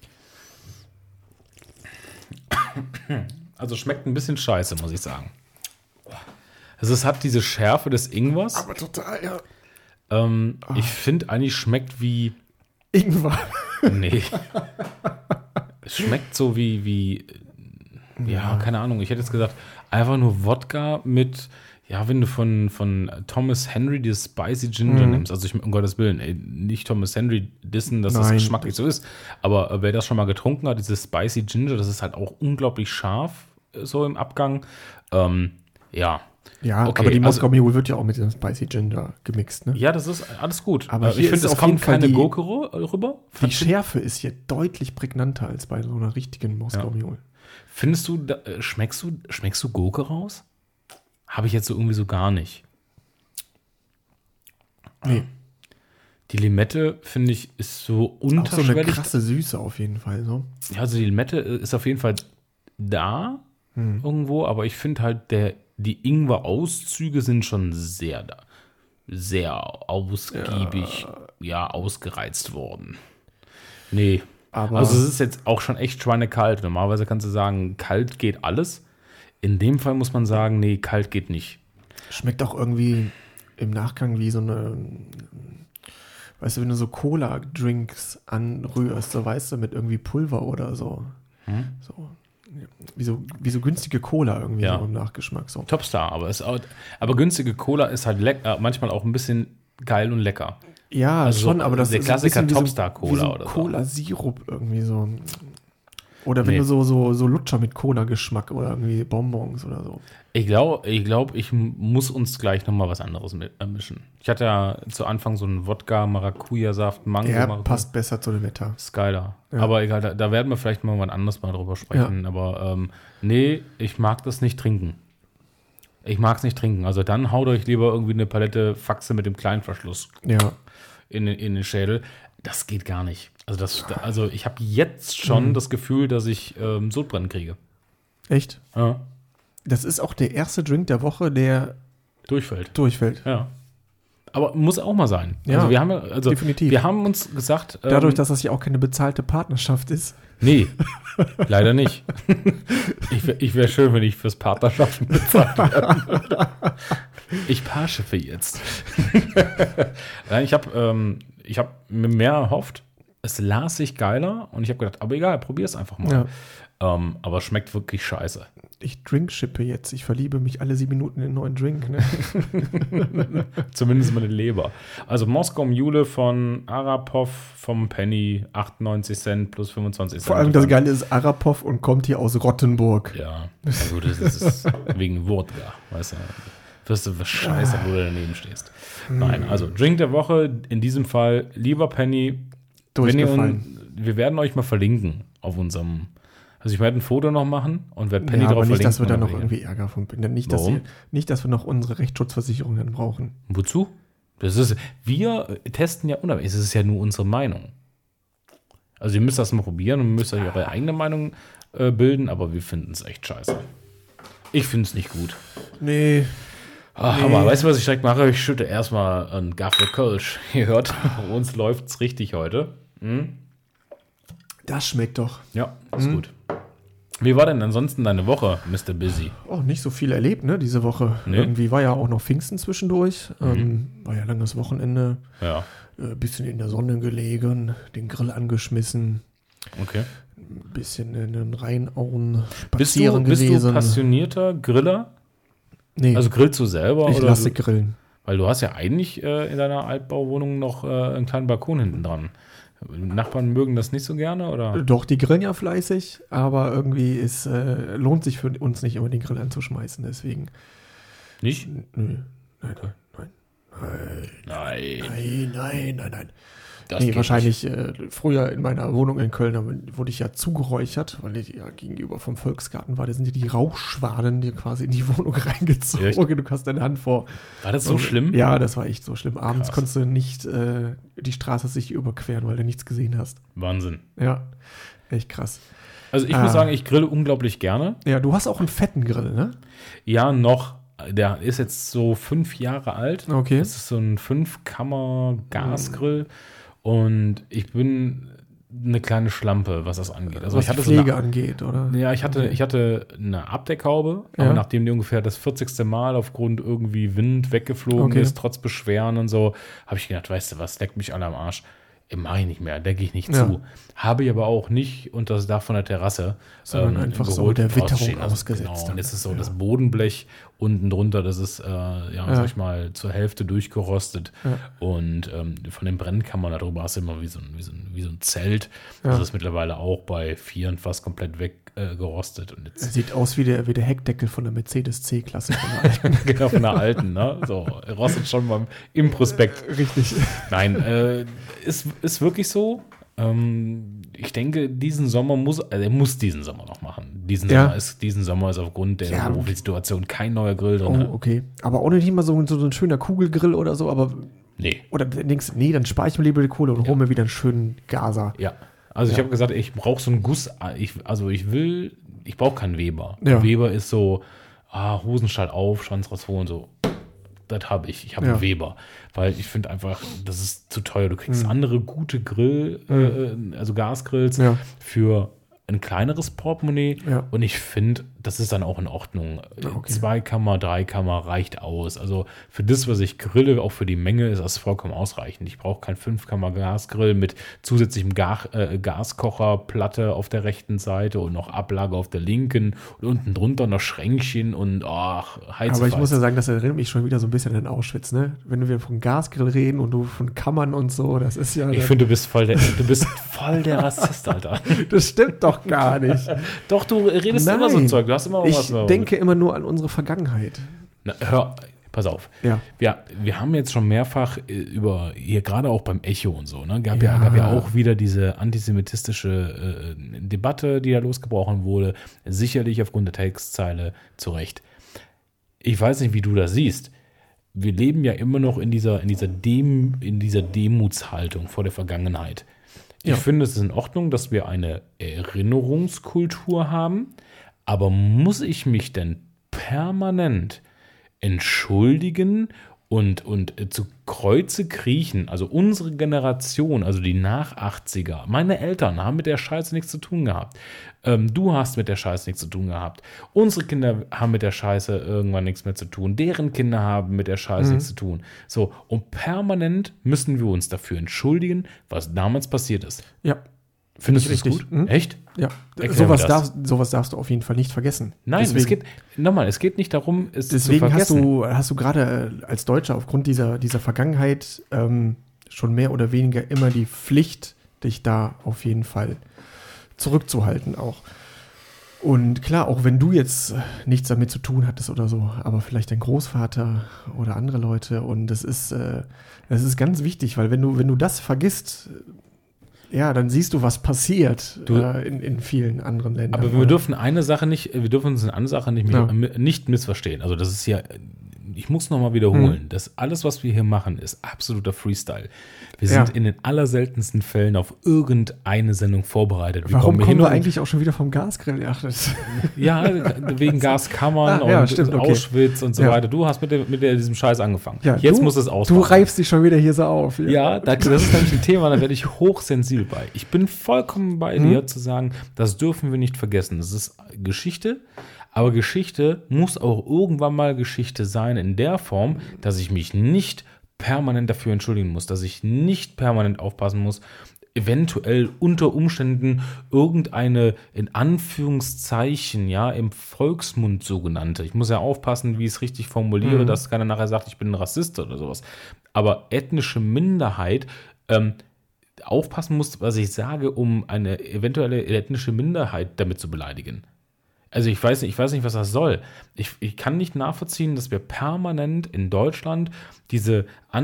[SPEAKER 2] Also schmeckt ein bisschen scheiße, muss ich sagen. Also es hat diese Schärfe des Ingwers.
[SPEAKER 3] Aber total, ja.
[SPEAKER 2] Ähm, Ich finde eigentlich schmeckt wie.
[SPEAKER 3] Ingwer.
[SPEAKER 2] Nee. Es schmeckt so wie, wie. Ja, keine Ahnung. Ich hätte jetzt gesagt, einfach nur Wodka mit. Ja, wenn du von, von Thomas Henry dieses Spicy Ginger
[SPEAKER 3] Mhm.
[SPEAKER 2] nimmst, also ich, um Gottes Willen, ey, nicht Thomas Henry dissen, dass das
[SPEAKER 3] Nein.
[SPEAKER 2] geschmacklich so ist, aber äh, wer das schon mal getrunken hat, dieses Spicy Ginger, das ist halt auch unglaublich scharf, äh, so im Abgang. Ähm, ja.
[SPEAKER 3] Ja,
[SPEAKER 2] Okay,
[SPEAKER 3] aber die
[SPEAKER 2] also-
[SPEAKER 3] Moskau Mule wird ja auch mit dem Spicy Ginger gemixt, ne?
[SPEAKER 2] Ja, das ist alles gut.
[SPEAKER 3] Aber
[SPEAKER 2] Äh,
[SPEAKER 3] hier
[SPEAKER 2] ich finde,
[SPEAKER 3] ist
[SPEAKER 2] es
[SPEAKER 3] auf
[SPEAKER 2] kommt
[SPEAKER 3] jeden Fall
[SPEAKER 2] keine
[SPEAKER 3] die-
[SPEAKER 2] Gurke ru- rüber.
[SPEAKER 3] Die Schärfe ist hier deutlich prägnanter als bei so einer richtigen Moskau
[SPEAKER 2] Ja.
[SPEAKER 3] Mule.
[SPEAKER 2] Findest du, da, äh, schmeckst du, schmeckst du Gurke raus? Habe ich jetzt so irgendwie so gar nicht.
[SPEAKER 3] Nee,
[SPEAKER 2] Die Limette, finde ich, ist so
[SPEAKER 3] auch so eine
[SPEAKER 2] unterschwellig.
[SPEAKER 3] krasse Süße auf jeden Fall. So.
[SPEAKER 2] Ja, also die Limette ist auf jeden Fall da irgendwo, aber ich finde halt, der, die Ingwer-Auszüge sind schon sehr da. Sehr ausgiebig, ja. ja, ausgereizt worden. Nee.
[SPEAKER 3] Aber
[SPEAKER 2] also es ist jetzt auch schon echt schweinekalt. Normalerweise kannst du sagen, kalt geht alles. In dem Fall muss man sagen, nee, kalt geht nicht.
[SPEAKER 3] schmeckt auch irgendwie im Nachgang wie so eine, weißt du, wenn du so Cola-Drinks anrührst, so weißt du, mit irgendwie Pulver oder so.
[SPEAKER 2] Hm?
[SPEAKER 3] So. Wie so, wie so günstige Cola irgendwie
[SPEAKER 2] Ja.
[SPEAKER 3] so im Nachgeschmack. So.
[SPEAKER 2] Topstar, aber, ist auch, aber günstige Cola ist halt lecker, manchmal auch ein bisschen geil und lecker.
[SPEAKER 3] Ja,
[SPEAKER 2] Also
[SPEAKER 3] schon,
[SPEAKER 2] so
[SPEAKER 3] aber das
[SPEAKER 2] der
[SPEAKER 3] ist
[SPEAKER 2] Klassiker
[SPEAKER 3] ein bisschen
[SPEAKER 2] Topstar-Cola
[SPEAKER 3] wie so, wie so
[SPEAKER 2] oder so.
[SPEAKER 3] Cola-Sirup irgendwie so. Oder wenn
[SPEAKER 2] Nee.
[SPEAKER 3] du so, so, so Lutscher mit Cola-Geschmack oder irgendwie Bonbons oder so.
[SPEAKER 2] Ich glaube, ich, glaub, ich muss uns gleich nochmal was anderes mit, äh, mischen. Ich hatte ja zu Anfang so einen Wodka, Maracuja-Saft, Mango.
[SPEAKER 3] Der
[SPEAKER 2] Maracuja.
[SPEAKER 3] passt besser zu dem Wetter.
[SPEAKER 2] Ist geiler.
[SPEAKER 3] Ja.
[SPEAKER 2] Aber egal, da, da werden wir vielleicht mal wann anders mal drüber sprechen. Aber ähm, nee, ich mag das nicht trinken. Ich mag es nicht trinken. Also dann haut euch lieber irgendwie eine Palette Faxe mit dem Kleinverschluss
[SPEAKER 3] Ja.
[SPEAKER 2] in, den- in den Schädel. Das geht gar nicht. Also, das, also ich habe jetzt schon
[SPEAKER 3] Mhm.
[SPEAKER 2] das Gefühl, dass ich ähm, Sodbrennen kriege.
[SPEAKER 3] Echt?
[SPEAKER 2] Ja.
[SPEAKER 3] Das ist auch der erste Drink der Woche, der
[SPEAKER 2] Durchfällt.
[SPEAKER 3] durchfällt.
[SPEAKER 2] Ja. Aber muss auch mal sein.
[SPEAKER 3] Ja,
[SPEAKER 2] also wir haben ja, also
[SPEAKER 3] definitiv.
[SPEAKER 2] wir haben uns gesagt, ähm,
[SPEAKER 3] Dadurch, dass das ja auch keine bezahlte Partnerschaft ist.
[SPEAKER 2] nee, leider nicht. Ich, wär- ich wäre schön, wenn ich fürs Partnerschaften bezahlt werden würde. Ich paarschiffe jetzt. Nein, ich habe ähm, ich hab mir mehr erhofft. Es las sich geiler und ich habe gedacht, aber egal, probier es einfach mal.
[SPEAKER 3] Ja.
[SPEAKER 2] Ähm, aber schmeckt wirklich scheiße.
[SPEAKER 3] Ich drinkshippe jetzt. Ich verliebe mich alle sieben Minuten in einen neuen Drink. Ne?
[SPEAKER 2] Zumindest meine Leber. Also Moskau Mule von Arapov vom Penny, achtundneunzig Cent plus fünfundzwanzig Cent.
[SPEAKER 3] Vor allem das Geile ist Arapov und kommt hier aus Rottenburg.
[SPEAKER 2] Ja, also das ist, das ist wegen Wodka, weißt du. Wirst du was scheiße, wo du daneben stehst. Nein, also Drink der Woche, in diesem Fall, lieber Penny, wenn ihr
[SPEAKER 3] Durchgefallen.
[SPEAKER 2] uns, wir werden euch mal verlinken auf unserem, also ich werde ein Foto noch machen und werde Penny
[SPEAKER 3] Ja, aber
[SPEAKER 2] drauf
[SPEAKER 3] nicht,
[SPEAKER 2] verlinken.
[SPEAKER 3] dass wir da
[SPEAKER 2] und
[SPEAKER 3] noch
[SPEAKER 2] verlinken.
[SPEAKER 3] irgendwie Ärger von binden. Nicht, dass
[SPEAKER 2] Warum?
[SPEAKER 3] wir, nicht, dass wir noch unsere Rechtsschutzversicherung dann brauchen.
[SPEAKER 2] Wozu? Das ist, wir testen ja unabhängig, es ist ja nur unsere Meinung. Also ihr müsst das mal probieren und müsst euch eure eigene Meinung äh, bilden, aber wir finden es echt scheiße. Ich finde es nicht gut.
[SPEAKER 3] Nee.
[SPEAKER 2] Ach,
[SPEAKER 3] Nee.
[SPEAKER 2] Hammer. Weißt du, was ich direkt mache? Ich schütte erstmal einen Gaffel Kölsch. Ihr hört, bei uns läuft es richtig heute. Hm?
[SPEAKER 3] Das schmeckt doch.
[SPEAKER 2] Ja, ist gut. Wie war denn ansonsten deine Woche, Mister Busy?
[SPEAKER 3] Auch nicht so viel erlebt, ne, diese Woche.
[SPEAKER 2] Nee.
[SPEAKER 3] Irgendwie war ja auch noch Pfingsten zwischendurch. Ähm, war ja langes Wochenende.
[SPEAKER 2] Ja,
[SPEAKER 3] Äh, bisschen in der Sonne gelegen, den Grill angeschmissen,
[SPEAKER 2] okay.
[SPEAKER 3] ein bisschen in den Rheinauen
[SPEAKER 2] Bist du,
[SPEAKER 3] spazieren
[SPEAKER 2] bist du
[SPEAKER 3] gewesen.
[SPEAKER 2] passionierter Griller?
[SPEAKER 3] nee,
[SPEAKER 2] Also grillst du selber?
[SPEAKER 3] ich
[SPEAKER 2] oder
[SPEAKER 3] lasse
[SPEAKER 2] du,
[SPEAKER 3] grillen.
[SPEAKER 2] Weil du hast ja eigentlich äh, in deiner Altbauwohnung noch äh, einen kleinen Balkon hinten dran. Nachbarn mögen das nicht so gerne, oder?
[SPEAKER 3] Doch, die grillen ja fleißig, aber irgendwie ist, äh, lohnt sich für uns nicht immer den Grill anzuschmeißen, deswegen.
[SPEAKER 2] Nicht?
[SPEAKER 3] Nö. Nein, nein, nein.
[SPEAKER 2] Nein.
[SPEAKER 3] Nein, nein, nein, nein.
[SPEAKER 2] Das
[SPEAKER 3] nee,
[SPEAKER 2] geht
[SPEAKER 3] wahrscheinlich äh, früher in meiner Wohnung in Köln da wurde ich ja zugeräuchert, weil ich ja gegenüber vom Volksgarten war. Da sind ja die Rauchschwaden die quasi in die Wohnung reingezogen.
[SPEAKER 2] Echt?
[SPEAKER 3] Du hast deine Hand vor.
[SPEAKER 2] nicht. War das so
[SPEAKER 3] Und-
[SPEAKER 2] schlimm?
[SPEAKER 3] Ja, das war echt so schlimm. Abends
[SPEAKER 2] Krass.
[SPEAKER 3] konntest du nicht äh, die Straße sich überqueren, weil du nichts gesehen hast.
[SPEAKER 2] Wahnsinn.
[SPEAKER 3] Ja, echt krass.
[SPEAKER 2] Also ich
[SPEAKER 3] Ah.
[SPEAKER 2] muss sagen, ich grille unglaublich gerne.
[SPEAKER 3] Ja, du hast auch einen fetten Grill, ne?
[SPEAKER 2] Ja, noch. Der ist jetzt so fünf Jahre alt.
[SPEAKER 3] Okay.
[SPEAKER 2] Das ist so ein Fünf-Kammer-Gasgrill. Und ich bin eine kleine Schlampe, was das angeht. Also
[SPEAKER 3] was
[SPEAKER 2] ich hatte
[SPEAKER 3] die
[SPEAKER 2] so
[SPEAKER 3] Pflege
[SPEAKER 2] eine,
[SPEAKER 3] angeht, oder?
[SPEAKER 2] ja, ich hatte, ich hatte eine Abdeckhaube, aber
[SPEAKER 3] Ja.
[SPEAKER 2] nachdem die ungefähr das vierzigste Mal aufgrund irgendwie Wind weggeflogen
[SPEAKER 3] Okay.
[SPEAKER 2] ist, trotz Beschweren und so, habe ich gedacht, weißt du was, leckt mich alle am Arsch. Mache ich nicht mehr, decke ich nicht
[SPEAKER 3] Ja.
[SPEAKER 2] zu. Habe ich aber auch nicht unter das Dach von der Terrasse.
[SPEAKER 3] Sondern einfach so der
[SPEAKER 2] draußen
[SPEAKER 3] Witterung
[SPEAKER 2] stehen lassen.
[SPEAKER 3] ausgesetzt
[SPEAKER 2] Genau.
[SPEAKER 3] dann.
[SPEAKER 2] Und jetzt ist so
[SPEAKER 3] Ja.
[SPEAKER 2] das Bodenblech unten drunter, das ist, äh, ja,
[SPEAKER 3] Ja.
[SPEAKER 2] sag ich mal, zur Hälfte durchgerostet.
[SPEAKER 3] Ja.
[SPEAKER 2] Und ähm, von den Brennkammern darüber hast du immer wie so ein, wie so ein, wie so ein Zelt.
[SPEAKER 3] Ja.
[SPEAKER 2] Das ist mittlerweile auch bei vier und fast komplett weggerostet. Äh, gerostet. Und
[SPEAKER 3] Er
[SPEAKER 2] jetzt
[SPEAKER 3] sieht aus wie der, wie der Heckdeckel von der Mercedes C-Klasse. von der alten.
[SPEAKER 2] genau von der alten, ne? So, rostet schon beim im Prospekt.
[SPEAKER 3] Richtig.
[SPEAKER 2] Nein, äh, ist, ist wirklich so. Ähm, ich denke, diesen Sommer muss, also er muss diesen Sommer noch machen. Diesen,
[SPEAKER 3] Ja.
[SPEAKER 2] Sommer, ist, diesen Sommer ist aufgrund der
[SPEAKER 3] Ja.
[SPEAKER 2] beruflichen Situation kein neuer Grill
[SPEAKER 3] Oh,
[SPEAKER 2] drin.
[SPEAKER 3] okay. Aber ohne nicht mal so, so ein schöner Kugelgrill oder so, aber
[SPEAKER 2] Nee,
[SPEAKER 3] oder denkst nee, dann spare ich mir lieber die Kohle und hole mir wieder einen schönen Gaser.
[SPEAKER 2] ja. Also ich
[SPEAKER 3] Ja.
[SPEAKER 2] habe gesagt, ich brauche so einen Guss. Ich, also ich will ich brauche keinen Weber.
[SPEAKER 3] Ja.
[SPEAKER 2] Weber ist so, ah, Hosenstall auf, Schwanz rausholen, so. Das habe ich. Ich habe
[SPEAKER 3] Ja.
[SPEAKER 2] einen Weber. Weil ich finde einfach, das ist zu teuer. Du kriegst
[SPEAKER 3] Mhm.
[SPEAKER 2] andere gute Grill, äh, also Gasgrills
[SPEAKER 3] Ja.
[SPEAKER 2] für ein kleineres Portemonnaie.
[SPEAKER 3] Ja.
[SPEAKER 2] Und ich finde, das ist dann auch in Ordnung.
[SPEAKER 3] Okay.
[SPEAKER 2] Zweikammer, Dreikammer reicht aus. Also für das, was ich grille, auch für die Menge, ist das vollkommen ausreichend. Ich brauche keinen Fünfkammer-Gasgrill mit zusätzlichem Ga äh, Gaskocherplatte auf der rechten Seite und noch Ablage auf der linken und unten drunter noch Schränkchen und ach, Heizfall.
[SPEAKER 3] Aber ich muss ja sagen, das erinnert mich schon wieder so ein bisschen an Auschwitz, ne? Wenn wir von Gasgrill reden und du von Kammern und so, das ist ja...
[SPEAKER 2] Ich finde, du bist voll der, du bist voll der Rassist, Alter.
[SPEAKER 3] das stimmt doch gar nicht.
[SPEAKER 2] Doch, du redest immer so ein Zeug. Du hast immer
[SPEAKER 3] Ich
[SPEAKER 2] was.
[SPEAKER 3] denke immer nur an unsere Vergangenheit.
[SPEAKER 2] Na, hör, pass auf.
[SPEAKER 3] Ja.
[SPEAKER 2] Wir, wir haben jetzt schon mehrfach äh, über, hier gerade auch beim Echo und so, ne, gab ja,
[SPEAKER 3] Ja.
[SPEAKER 2] gab ja auch wieder diese antisemitistische äh, Debatte, die da losgebrochen wurde. Sicherlich aufgrund der Textzeile zu Recht. Ich weiß nicht, wie du das siehst. Wir leben ja immer noch in dieser, in dieser, Dem, in dieser Demutshaltung vor der Vergangenheit. Ich
[SPEAKER 3] Ja.
[SPEAKER 2] finde, es ist in Ordnung, dass wir eine Erinnerungskultur haben, aber muss ich mich denn permanent entschuldigen und, und äh, zu Kreuze kriechen? Also unsere Generation, also die Nach-achtziger, meine Eltern haben mit der Scheiße nichts zu tun gehabt. Ähm, du hast mit der Scheiße nichts zu tun gehabt. Unsere Kinder haben mit der Scheiße irgendwann nichts mehr zu tun. Deren Kinder haben mit der Scheiße
[SPEAKER 3] Mhm.
[SPEAKER 2] nichts zu tun. So, und permanent müssen wir uns dafür entschuldigen, was damals passiert ist.
[SPEAKER 3] Ja.
[SPEAKER 2] Findest du
[SPEAKER 3] ich
[SPEAKER 2] das
[SPEAKER 3] richtig.
[SPEAKER 2] gut?
[SPEAKER 3] Mhm.
[SPEAKER 2] Echt?
[SPEAKER 3] Ja.
[SPEAKER 2] Erklär
[SPEAKER 3] Sowas,
[SPEAKER 2] mir das.
[SPEAKER 3] darf, sowas darfst du auf jeden Fall nicht vergessen.
[SPEAKER 2] Nein,
[SPEAKER 3] deswegen,
[SPEAKER 2] es geht, nochmal, es geht nicht darum, es
[SPEAKER 3] deswegen
[SPEAKER 2] zu
[SPEAKER 3] hast
[SPEAKER 2] vergessen.
[SPEAKER 3] du, hast du gerade äh, als Deutscher aufgrund dieser, dieser Vergangenheit ähm, schon mehr oder weniger immer die Pflicht, dich da auf jeden Fall zurückzuhalten auch. Und klar, auch wenn du jetzt äh, nichts damit zu tun hattest oder so, aber vielleicht dein Großvater oder andere Leute, und das ist, äh, das ist ganz wichtig, weil wenn du, wenn du das vergisst, äh, ja, dann siehst du, was passiert
[SPEAKER 2] Du-
[SPEAKER 3] äh, in, in vielen anderen Ländern.
[SPEAKER 2] Aber wir
[SPEAKER 3] oder?
[SPEAKER 2] dürfen eine Sache nicht, wir dürfen uns eine andere Sache nicht,
[SPEAKER 3] Ja.
[SPEAKER 2] nicht missverstehen. Also das ist ja, ich muss nochmal wiederholen, dass alles, was wir hier machen, ist absoluter Freestyle. Wir sind
[SPEAKER 3] Ja.
[SPEAKER 2] in den allerseltensten Fällen auf irgendeine Sendung vorbereitet. Wir
[SPEAKER 3] Warum
[SPEAKER 2] kommen
[SPEAKER 3] kommen
[SPEAKER 2] hin
[SPEAKER 3] wir
[SPEAKER 2] und-
[SPEAKER 3] eigentlich auch schon wieder vom Gasgrill? Ja, das,
[SPEAKER 2] Ja, wegen Gaskammern
[SPEAKER 3] Ah, ja,
[SPEAKER 2] und
[SPEAKER 3] stimmt, okay.
[SPEAKER 2] Auschwitz und so
[SPEAKER 3] Ja.
[SPEAKER 2] weiter. Du hast mit, dem, mit der, diesem Scheiß angefangen.
[SPEAKER 3] ja,
[SPEAKER 2] Jetzt
[SPEAKER 3] du,
[SPEAKER 2] muss es
[SPEAKER 3] Du
[SPEAKER 2] ausbauen.
[SPEAKER 3] reibst dich schon wieder hier so auf.
[SPEAKER 2] Ja, das, das ist nämlich ein Thema, da werde ich hochsensibel bei. Ich bin vollkommen bei
[SPEAKER 3] Mhm.
[SPEAKER 2] dir zu sagen, das dürfen wir nicht vergessen. Das ist Geschichte, aber Geschichte muss auch irgendwann mal Geschichte sein in der Form, dass ich mich nicht permanent dafür entschuldigen muss, dass ich nicht permanent aufpassen muss, eventuell unter Umständen irgendeine, in Anführungszeichen, ja, im Volksmund sogenannte, ich muss ja aufpassen, wie ich es richtig formuliere,
[SPEAKER 3] Mhm.
[SPEAKER 2] dass keiner nachher sagt, ich bin ein Rassist oder sowas, aber ethnische Minderheit, ähm, aufpassen muss, was ich sage, um eine eventuelle ethnische Minderheit damit zu beleidigen. Also ich weiß nicht, ich weiß nicht, was das soll. Ich, ich kann nicht nachvollziehen, dass wir permanent in Deutschland diese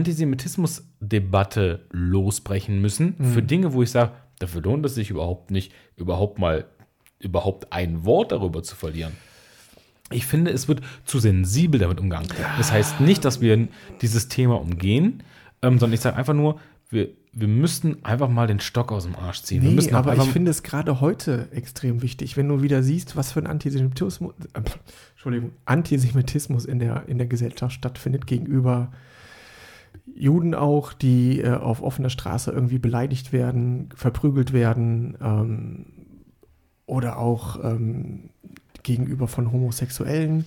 [SPEAKER 2] Antisemitismus-Debatte losbrechen müssen für Dinge, wo ich sage, dafür lohnt es sich überhaupt nicht, überhaupt mal überhaupt ein Wort darüber zu verlieren. Ich finde, es wird zu sensibel damit umgegangen. Das heißt nicht, dass wir dieses Thema umgehen, ähm, sondern ich sage einfach nur, wir, wir müssten einfach mal den Stock aus dem Arsch ziehen. wir
[SPEAKER 3] Nee,
[SPEAKER 2] müssen auch
[SPEAKER 3] aber
[SPEAKER 2] einfach,
[SPEAKER 3] ich finde es gerade heute extrem wichtig, wenn du wieder siehst, was für ein Antisemitismus, äh, Entschuldigung, Antisemitismus in der, in der Gesellschaft stattfindet gegenüber Juden auch, die äh, auf offener Straße irgendwie beleidigt werden, verprügelt werden, ähm, oder auch ähm, gegenüber von Homosexuellen.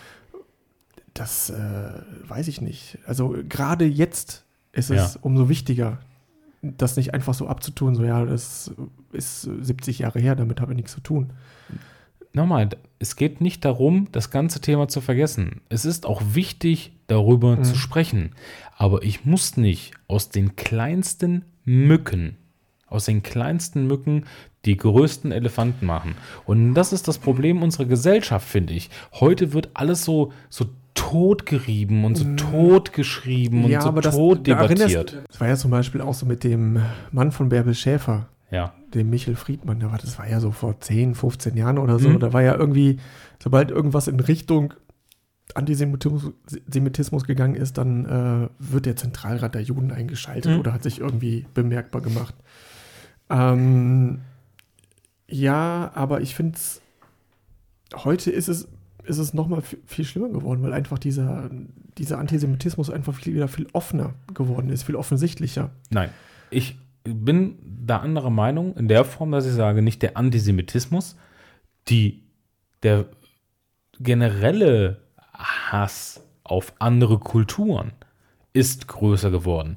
[SPEAKER 3] Das äh, weiß ich nicht. Also gerade jetzt ist es
[SPEAKER 2] Ja.
[SPEAKER 3] umso wichtiger, das nicht einfach so abzutun, so ja, das ist siebzig Jahre her, damit habe ich nichts zu tun.
[SPEAKER 2] Nochmal, es geht nicht darum, das ganze Thema zu vergessen. Es ist auch wichtig, darüber
[SPEAKER 3] Mhm.
[SPEAKER 2] zu sprechen. Aber ich muss nicht aus den kleinsten Mücken, aus den kleinsten Mücken die größten Elefanten machen. Und das ist das Problem unserer Gesellschaft, finde ich. Heute wird alles so, so totgerieben und so totgeschrieben und so tot
[SPEAKER 3] da erinnerst-
[SPEAKER 2] debattiert.
[SPEAKER 3] Das war ja zum Beispiel auch so mit dem Mann von Bärbel Schäfer,
[SPEAKER 2] Ja.
[SPEAKER 3] dem Michel Friedmann, da war, das war ja so vor zehn, fünfzehn Jahren oder so,
[SPEAKER 2] Mhm.
[SPEAKER 3] da war ja irgendwie, sobald irgendwas in Richtung Antisemitismus Semitismus gegangen ist, dann äh, wird der Zentralrat der Juden eingeschaltet
[SPEAKER 2] Mhm.
[SPEAKER 3] oder hat sich irgendwie bemerkbar gemacht. Ähm, ja, aber ich finde es heute ist es, ist es nochmal viel schlimmer geworden, weil einfach dieser, dieser Antisemitismus einfach viel, wieder viel offener geworden ist, viel offensichtlicher.
[SPEAKER 2] Nein, ich bin da anderer Meinung in der Form, dass ich sage, nicht der Antisemitismus, die, der generelle Hass auf andere Kulturen ist größer geworden.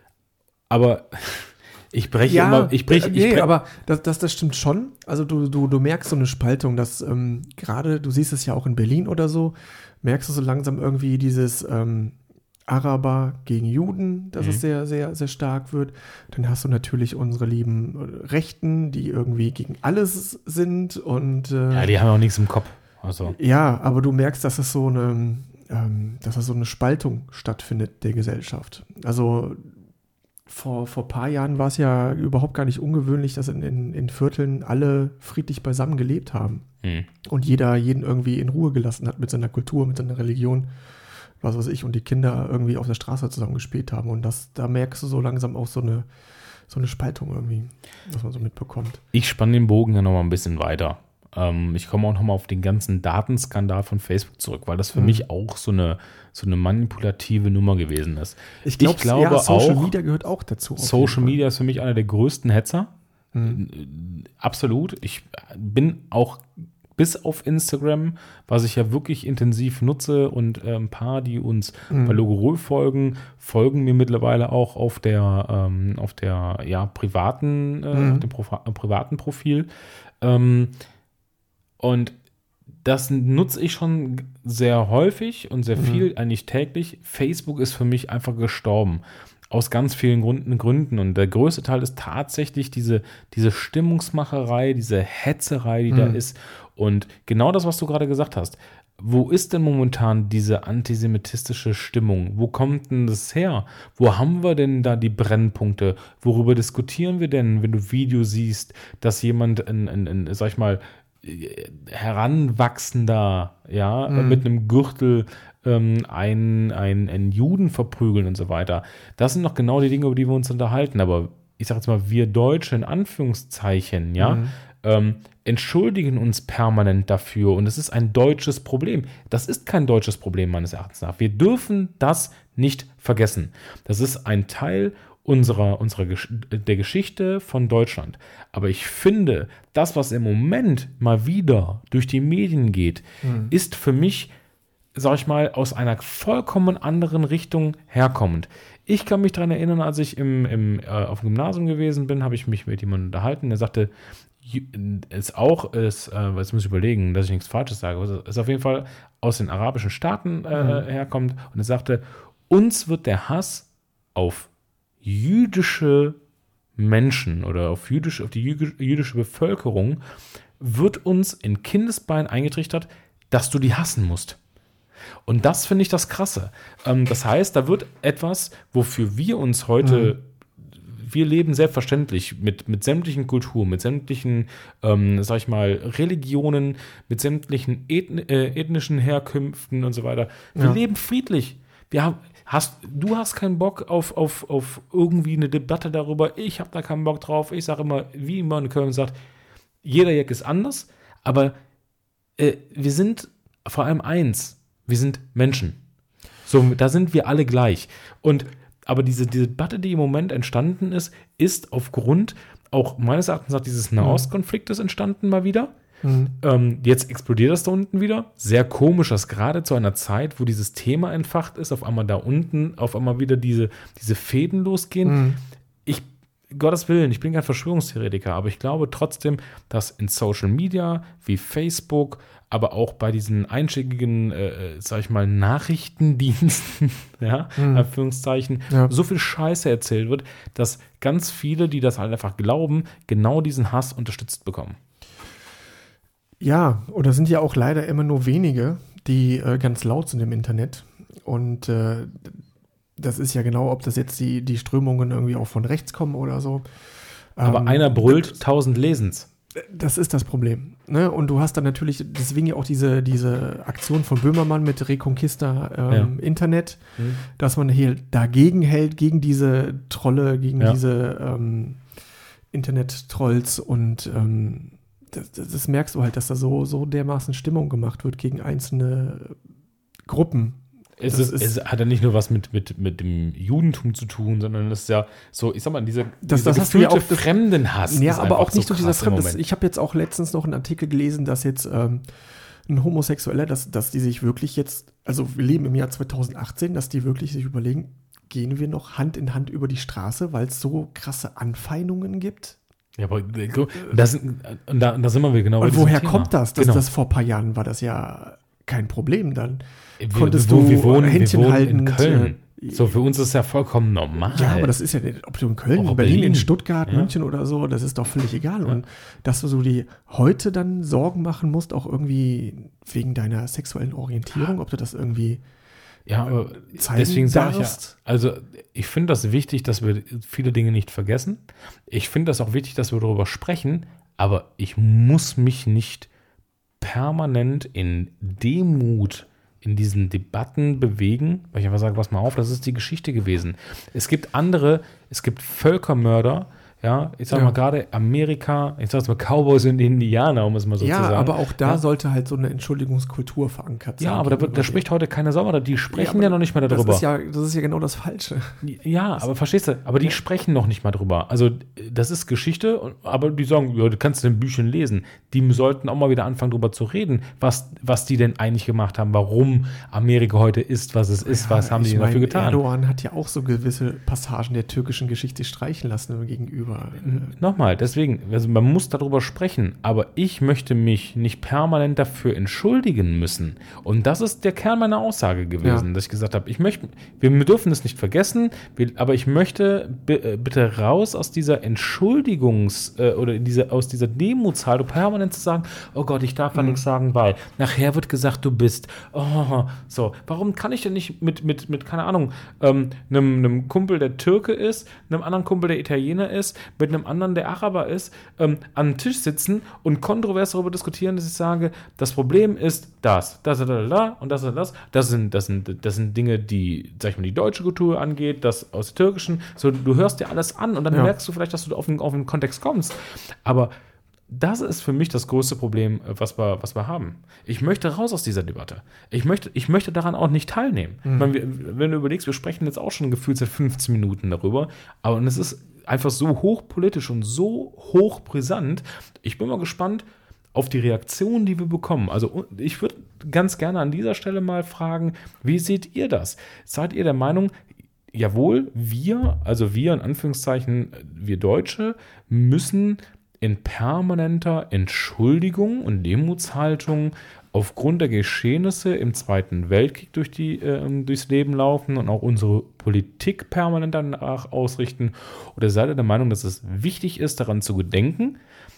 [SPEAKER 2] Aber ich breche
[SPEAKER 3] ja,
[SPEAKER 2] immer, ich breche,
[SPEAKER 3] nee,
[SPEAKER 2] ich brech,
[SPEAKER 3] aber das, das, das stimmt schon. Also du, du, du merkst so eine Spaltung, dass ähm, gerade, du siehst es ja auch in Berlin oder so, merkst du so langsam irgendwie dieses ähm, Araber gegen Juden, dass
[SPEAKER 2] Mhm.
[SPEAKER 3] es sehr, sehr, sehr stark wird. Dann hast du natürlich unsere lieben Rechten, die irgendwie gegen alles sind und äh,
[SPEAKER 2] ja, die haben auch nichts im Kopf. Also.
[SPEAKER 3] ja, aber du merkst, dass es so eine, ähm, dass es so eine Spaltung stattfindet der Gesellschaft. Also vor, vor ein paar Jahren war es ja überhaupt gar nicht ungewöhnlich, dass in, in, in Vierteln alle friedlich beisammen gelebt haben.
[SPEAKER 2] Hm.
[SPEAKER 3] Und jeder jeden irgendwie in Ruhe gelassen hat mit seiner Kultur, mit seiner Religion, was weiß ich, und die Kinder irgendwie auf der Straße zusammen gespielt haben. Und das, da merkst du so langsam auch so eine, so eine Spaltung irgendwie, was man so mitbekommt.
[SPEAKER 2] Ich spanne den Bogen ja noch mal ein bisschen weiter. Ähm, ich komme auch noch mal auf den ganzen Datenskandal von Facebook zurück, weil das für
[SPEAKER 3] Mhm.
[SPEAKER 2] mich auch so eine, so eine manipulative Nummer gewesen ist.
[SPEAKER 3] Ich, glaub,
[SPEAKER 2] Ich glaube
[SPEAKER 3] ja, Social
[SPEAKER 2] auch,
[SPEAKER 3] Media gehört auch dazu. auf jeden
[SPEAKER 2] Social
[SPEAKER 3] Fall.
[SPEAKER 2] Media ist für mich einer der größten Hetzer.
[SPEAKER 3] Mhm.
[SPEAKER 2] Absolut. Ich bin auch bis auf Instagram, was ich ja wirklich intensiv nutze, und äh, ein paar, die uns
[SPEAKER 3] Mhm.
[SPEAKER 2] bei Logorö folgen, folgen mir mittlerweile auch auf der, ähm, auf der ja, privaten, äh,
[SPEAKER 3] Mhm.
[SPEAKER 2] auf dem Profi- äh, privaten Profil. Ähm, und das nutze ich schon sehr häufig und sehr
[SPEAKER 3] Mhm.
[SPEAKER 2] viel, eigentlich täglich. Facebook ist für mich einfach gestorben. Aus ganz vielen Gründen, Gründen. Und der größte Teil ist tatsächlich diese, diese Stimmungsmacherei, diese Hetzerei, die da
[SPEAKER 3] Mhm.
[SPEAKER 2] ist. Und genau das, was du gerade gesagt hast. Wo ist denn momentan diese antisemitistische Stimmung? Wo kommt denn das her? Wo haben wir denn da die Brennpunkte? Worüber diskutieren wir denn, wenn du Video siehst, dass jemand, ein, ein, ein, sag ich mal, heranwachsender, ja,
[SPEAKER 3] Mhm.
[SPEAKER 2] mit einem Gürtel ähm, einen, einen, einen Juden verprügeln und so weiter. Das sind doch genau die Dinge, über die wir uns unterhalten. Aber ich sage jetzt mal, wir Deutsche in Anführungszeichen, ja,
[SPEAKER 3] Mhm.
[SPEAKER 2] ähm, entschuldigen uns permanent dafür. Und es ist ein deutsches Problem. Das ist kein deutsches Problem meines Erachtens nach. Wir dürfen das nicht vergessen. Das ist ein Teil unserer, unserer Gesch- der Geschichte von Deutschland. Aber ich finde, das, was im Moment mal wieder durch die Medien geht,
[SPEAKER 3] Mhm.
[SPEAKER 2] ist für mich, sag ich mal, aus einer vollkommen anderen Richtung herkommend. Ich kann mich daran erinnern, als ich im, im, äh, auf dem Gymnasium gewesen bin, habe ich mich mit jemandem unterhalten, der sagte, ju- ist auch, ist, äh, jetzt muss ich überlegen, dass ich nichts Falsches sage, aber ist auf jeden Fall aus den arabischen Staaten äh,
[SPEAKER 3] Mhm.
[SPEAKER 2] herkommt, und er sagte, uns wird der Hass auf jüdische Menschen oder auf, jüdisch, auf die jü- jüdische Bevölkerung wird uns in Kindesbein eingetrichtert, dass du die hassen musst. Und das finde ich das Krasse. Ähm, das heißt, da wird etwas, wofür wir uns heute, wir leben selbstverständlich mit, mit sämtlichen Kulturen, mit sämtlichen, ähm, sag ich mal, Religionen, mit sämtlichen ethn äh, ethnischen Herkünften und so weiter. Wir
[SPEAKER 3] Ja.
[SPEAKER 2] leben friedlich. Wir haben, hast, du hast keinen Bock auf, auf, auf irgendwie eine Debatte darüber. Ich habe da keinen Bock drauf. Ich sage immer, wie immer in Köln sagt, jeder Jack ist anders, aber äh, wir sind vor allem eins. Wir sind Menschen. So, da sind wir alle gleich. Und aber diese, diese Debatte, die im Moment entstanden ist, ist aufgrund auch meines Erachtens nach dieses Nahostkonfliktes entstanden mal wieder.
[SPEAKER 3] Mhm.
[SPEAKER 2] Ähm, jetzt explodiert das da unten wieder. Sehr komisch, dass gerade zu einer Zeit, wo dieses Thema entfacht ist, auf einmal da unten, auf einmal wieder diese, diese Fäden losgehen.
[SPEAKER 3] Mhm.
[SPEAKER 2] Ich, Gottes Willen, ich bin kein Verschwörungstheoretiker, aber ich glaube trotzdem, dass in Social Media wie Facebook, aber auch bei diesen einschlägigen, äh, sag ich mal, Nachrichtendiensten, ja,
[SPEAKER 3] Mhm.
[SPEAKER 2] Anführungszeichen,
[SPEAKER 3] Ja.
[SPEAKER 2] so viel Scheiße erzählt wird, dass ganz viele, die das halt einfach glauben, genau diesen Hass unterstützt bekommen.
[SPEAKER 3] Ja, und das sind ja auch leider immer nur wenige, die äh, ganz laut sind im Internet. Und äh, das ist ja genau, ob das jetzt die, die Strömungen irgendwie auch von rechts kommen oder so.
[SPEAKER 2] Aber
[SPEAKER 3] Ähm,
[SPEAKER 2] einer brüllt, tausend lesen's.
[SPEAKER 3] Das ist das Problem. Ne? Und du hast dann natürlich, deswegen ja auch diese, diese Aktion von Böhmermann mit Reconquista ähm, Internet,
[SPEAKER 2] Mhm.
[SPEAKER 3] dass man hier dagegen hält, gegen diese Trolle, gegen
[SPEAKER 2] Ja.
[SPEAKER 3] diese ähm, Internet-Trolls und ähm, das, das merkst du halt, dass da so, so dermaßen Stimmung gemacht wird gegen einzelne Gruppen.
[SPEAKER 2] Es, ist, ist, es hat ja nicht nur was mit, mit, mit dem Judentum zu tun, sondern es ist ja so, ich sag mal, diese,
[SPEAKER 3] das,
[SPEAKER 2] dieser
[SPEAKER 3] das hast du ja auch das,
[SPEAKER 2] Fremdenhass.
[SPEAKER 3] Ja, aber auch nicht so dieser Fremden.
[SPEAKER 2] Moment.
[SPEAKER 3] Ich habe jetzt auch letztens noch einen Artikel gelesen, dass jetzt ähm, ein Homosexueller, dass, dass die sich wirklich jetzt, also wir leben im Jahr zweitausendachtzehn, dass die wirklich sich überlegen, gehen wir noch Hand in Hand über die Straße, weil es so krasse Anfeindungen gibt?
[SPEAKER 2] Ja, aber das, und da, da sind wir genau.
[SPEAKER 3] Und woher
[SPEAKER 2] Thema.
[SPEAKER 3] kommt das? Das,
[SPEAKER 2] genau.
[SPEAKER 3] das? Vor ein paar Jahren war das ja kein Problem dann.
[SPEAKER 2] Wir,
[SPEAKER 3] Konntest
[SPEAKER 2] wir,
[SPEAKER 3] du
[SPEAKER 2] wir wohnen,
[SPEAKER 3] Händchen
[SPEAKER 2] wir wohnen
[SPEAKER 3] halten
[SPEAKER 2] in Köln.
[SPEAKER 3] Mit,
[SPEAKER 2] so, für uns ist es ja vollkommen normal.
[SPEAKER 3] Ja, aber das ist ja nicht, ob du in Köln,
[SPEAKER 2] Auch
[SPEAKER 3] in Berlin,
[SPEAKER 2] Berlin,
[SPEAKER 3] in Stuttgart,
[SPEAKER 2] ja.
[SPEAKER 3] München oder so, das ist doch völlig egal.
[SPEAKER 2] Ja.
[SPEAKER 3] Und dass du so die heute dann Sorgen machen musst, auch irgendwie wegen deiner sexuellen Orientierung, ob du das irgendwie
[SPEAKER 2] ja, aber
[SPEAKER 3] zeigen
[SPEAKER 2] deswegen sage ich ja,
[SPEAKER 3] darfst.
[SPEAKER 2] also ich finde das wichtig, dass wir viele Dinge nicht vergessen. Ich finde das auch wichtig, dass wir darüber sprechen, aber ich muss mich nicht permanent in Demut in diesen Debatten bewegen, weil ich einfach sage, pass mal auf, das ist die Geschichte gewesen. Es gibt andere, es gibt Völkermörder, ja, ich sag
[SPEAKER 3] Ja.
[SPEAKER 2] mal gerade Amerika, ich sag mal Cowboys und Indianer, um es mal so
[SPEAKER 3] Ja,
[SPEAKER 2] zu sagen.
[SPEAKER 3] aber auch da
[SPEAKER 2] ja.
[SPEAKER 3] sollte halt so eine Entschuldigungskultur verankert sein.
[SPEAKER 2] Ja, aber da, wird, da spricht heute keiner sauer, die sprechen ja,
[SPEAKER 3] aber
[SPEAKER 2] noch nicht mehr darüber.
[SPEAKER 3] Das ist ja, das ist ja genau das Falsche.
[SPEAKER 2] Ja, aber verstehst du, aber die ja. sprechen noch nicht mal drüber. Also das ist Geschichte, aber die sagen, ja, du kannst in den Büchern lesen. Die sollten auch mal wieder anfangen, drüber zu reden, was, was die denn eigentlich gemacht haben, warum Amerika heute ist, was es ist,
[SPEAKER 3] Ja,
[SPEAKER 2] was haben die
[SPEAKER 3] ich mein,
[SPEAKER 2] dafür getan.
[SPEAKER 3] Erdogan hat ja auch so gewisse Passagen der türkischen Geschichte streichen lassen gegenüber.
[SPEAKER 2] Nochmal, deswegen, also man muss darüber sprechen, aber ich möchte mich nicht permanent dafür entschuldigen müssen. Und das ist der Kern meiner Aussage gewesen, ja. dass ich gesagt habe, ich möchte, wir dürfen es nicht vergessen, wir, aber ich möchte b- bitte raus aus dieser Entschuldigungs- äh, oder diese, aus dieser Demutshaltung, permanent zu sagen, oh Gott, ich darf ja mhm. nichts sagen, weil nachher wird gesagt, du bist, oh, so, warum kann ich denn nicht mit, mit, mit keine Ahnung, ähm, einem, einem Kumpel, der Türke ist, einem anderen Kumpel, der Italiener ist, mit einem anderen, der Araber ist, ähm, an einem Tisch sitzen und kontrovers darüber diskutieren, dass ich sage, das Problem ist das, das, das, das und das, das, das sind, das sind, das sind Dinge, die, sag ich mal, die deutsche Kultur angeht, das aus der türkischen, so, du hörst dir alles an und dann ja. merkst du vielleicht, dass du auf den, auf den Kontext kommst, aber das ist für mich das größte Problem, was wir, was wir haben. Ich möchte raus aus dieser Debatte. Ich möchte, ich möchte daran auch nicht teilnehmen. Mhm. Ich meine, wir, wenn du überlegst, wir sprechen jetzt auch schon gefühlt seit fünfzehn Minuten darüber, aber und es ist einfach so hochpolitisch und so hochbrisant. Ich bin mal gespannt auf die Reaktion, die wir bekommen. Also ich würde ganz gerne an dieser Stelle mal fragen, wie seht ihr das? Seid ihr der Meinung, jawohl, wir, also wir in Anführungszeichen, wir Deutsche, müssen in permanenter Entschuldigung und Demutshaltung aufgrund der Geschehnisse im Zweiten Weltkrieg durch die, äh, durchs Leben laufen und auch unsere Politik permanent danach ausrichten? Oder seid ihr der Meinung, dass es wichtig ist, daran zu gedenken,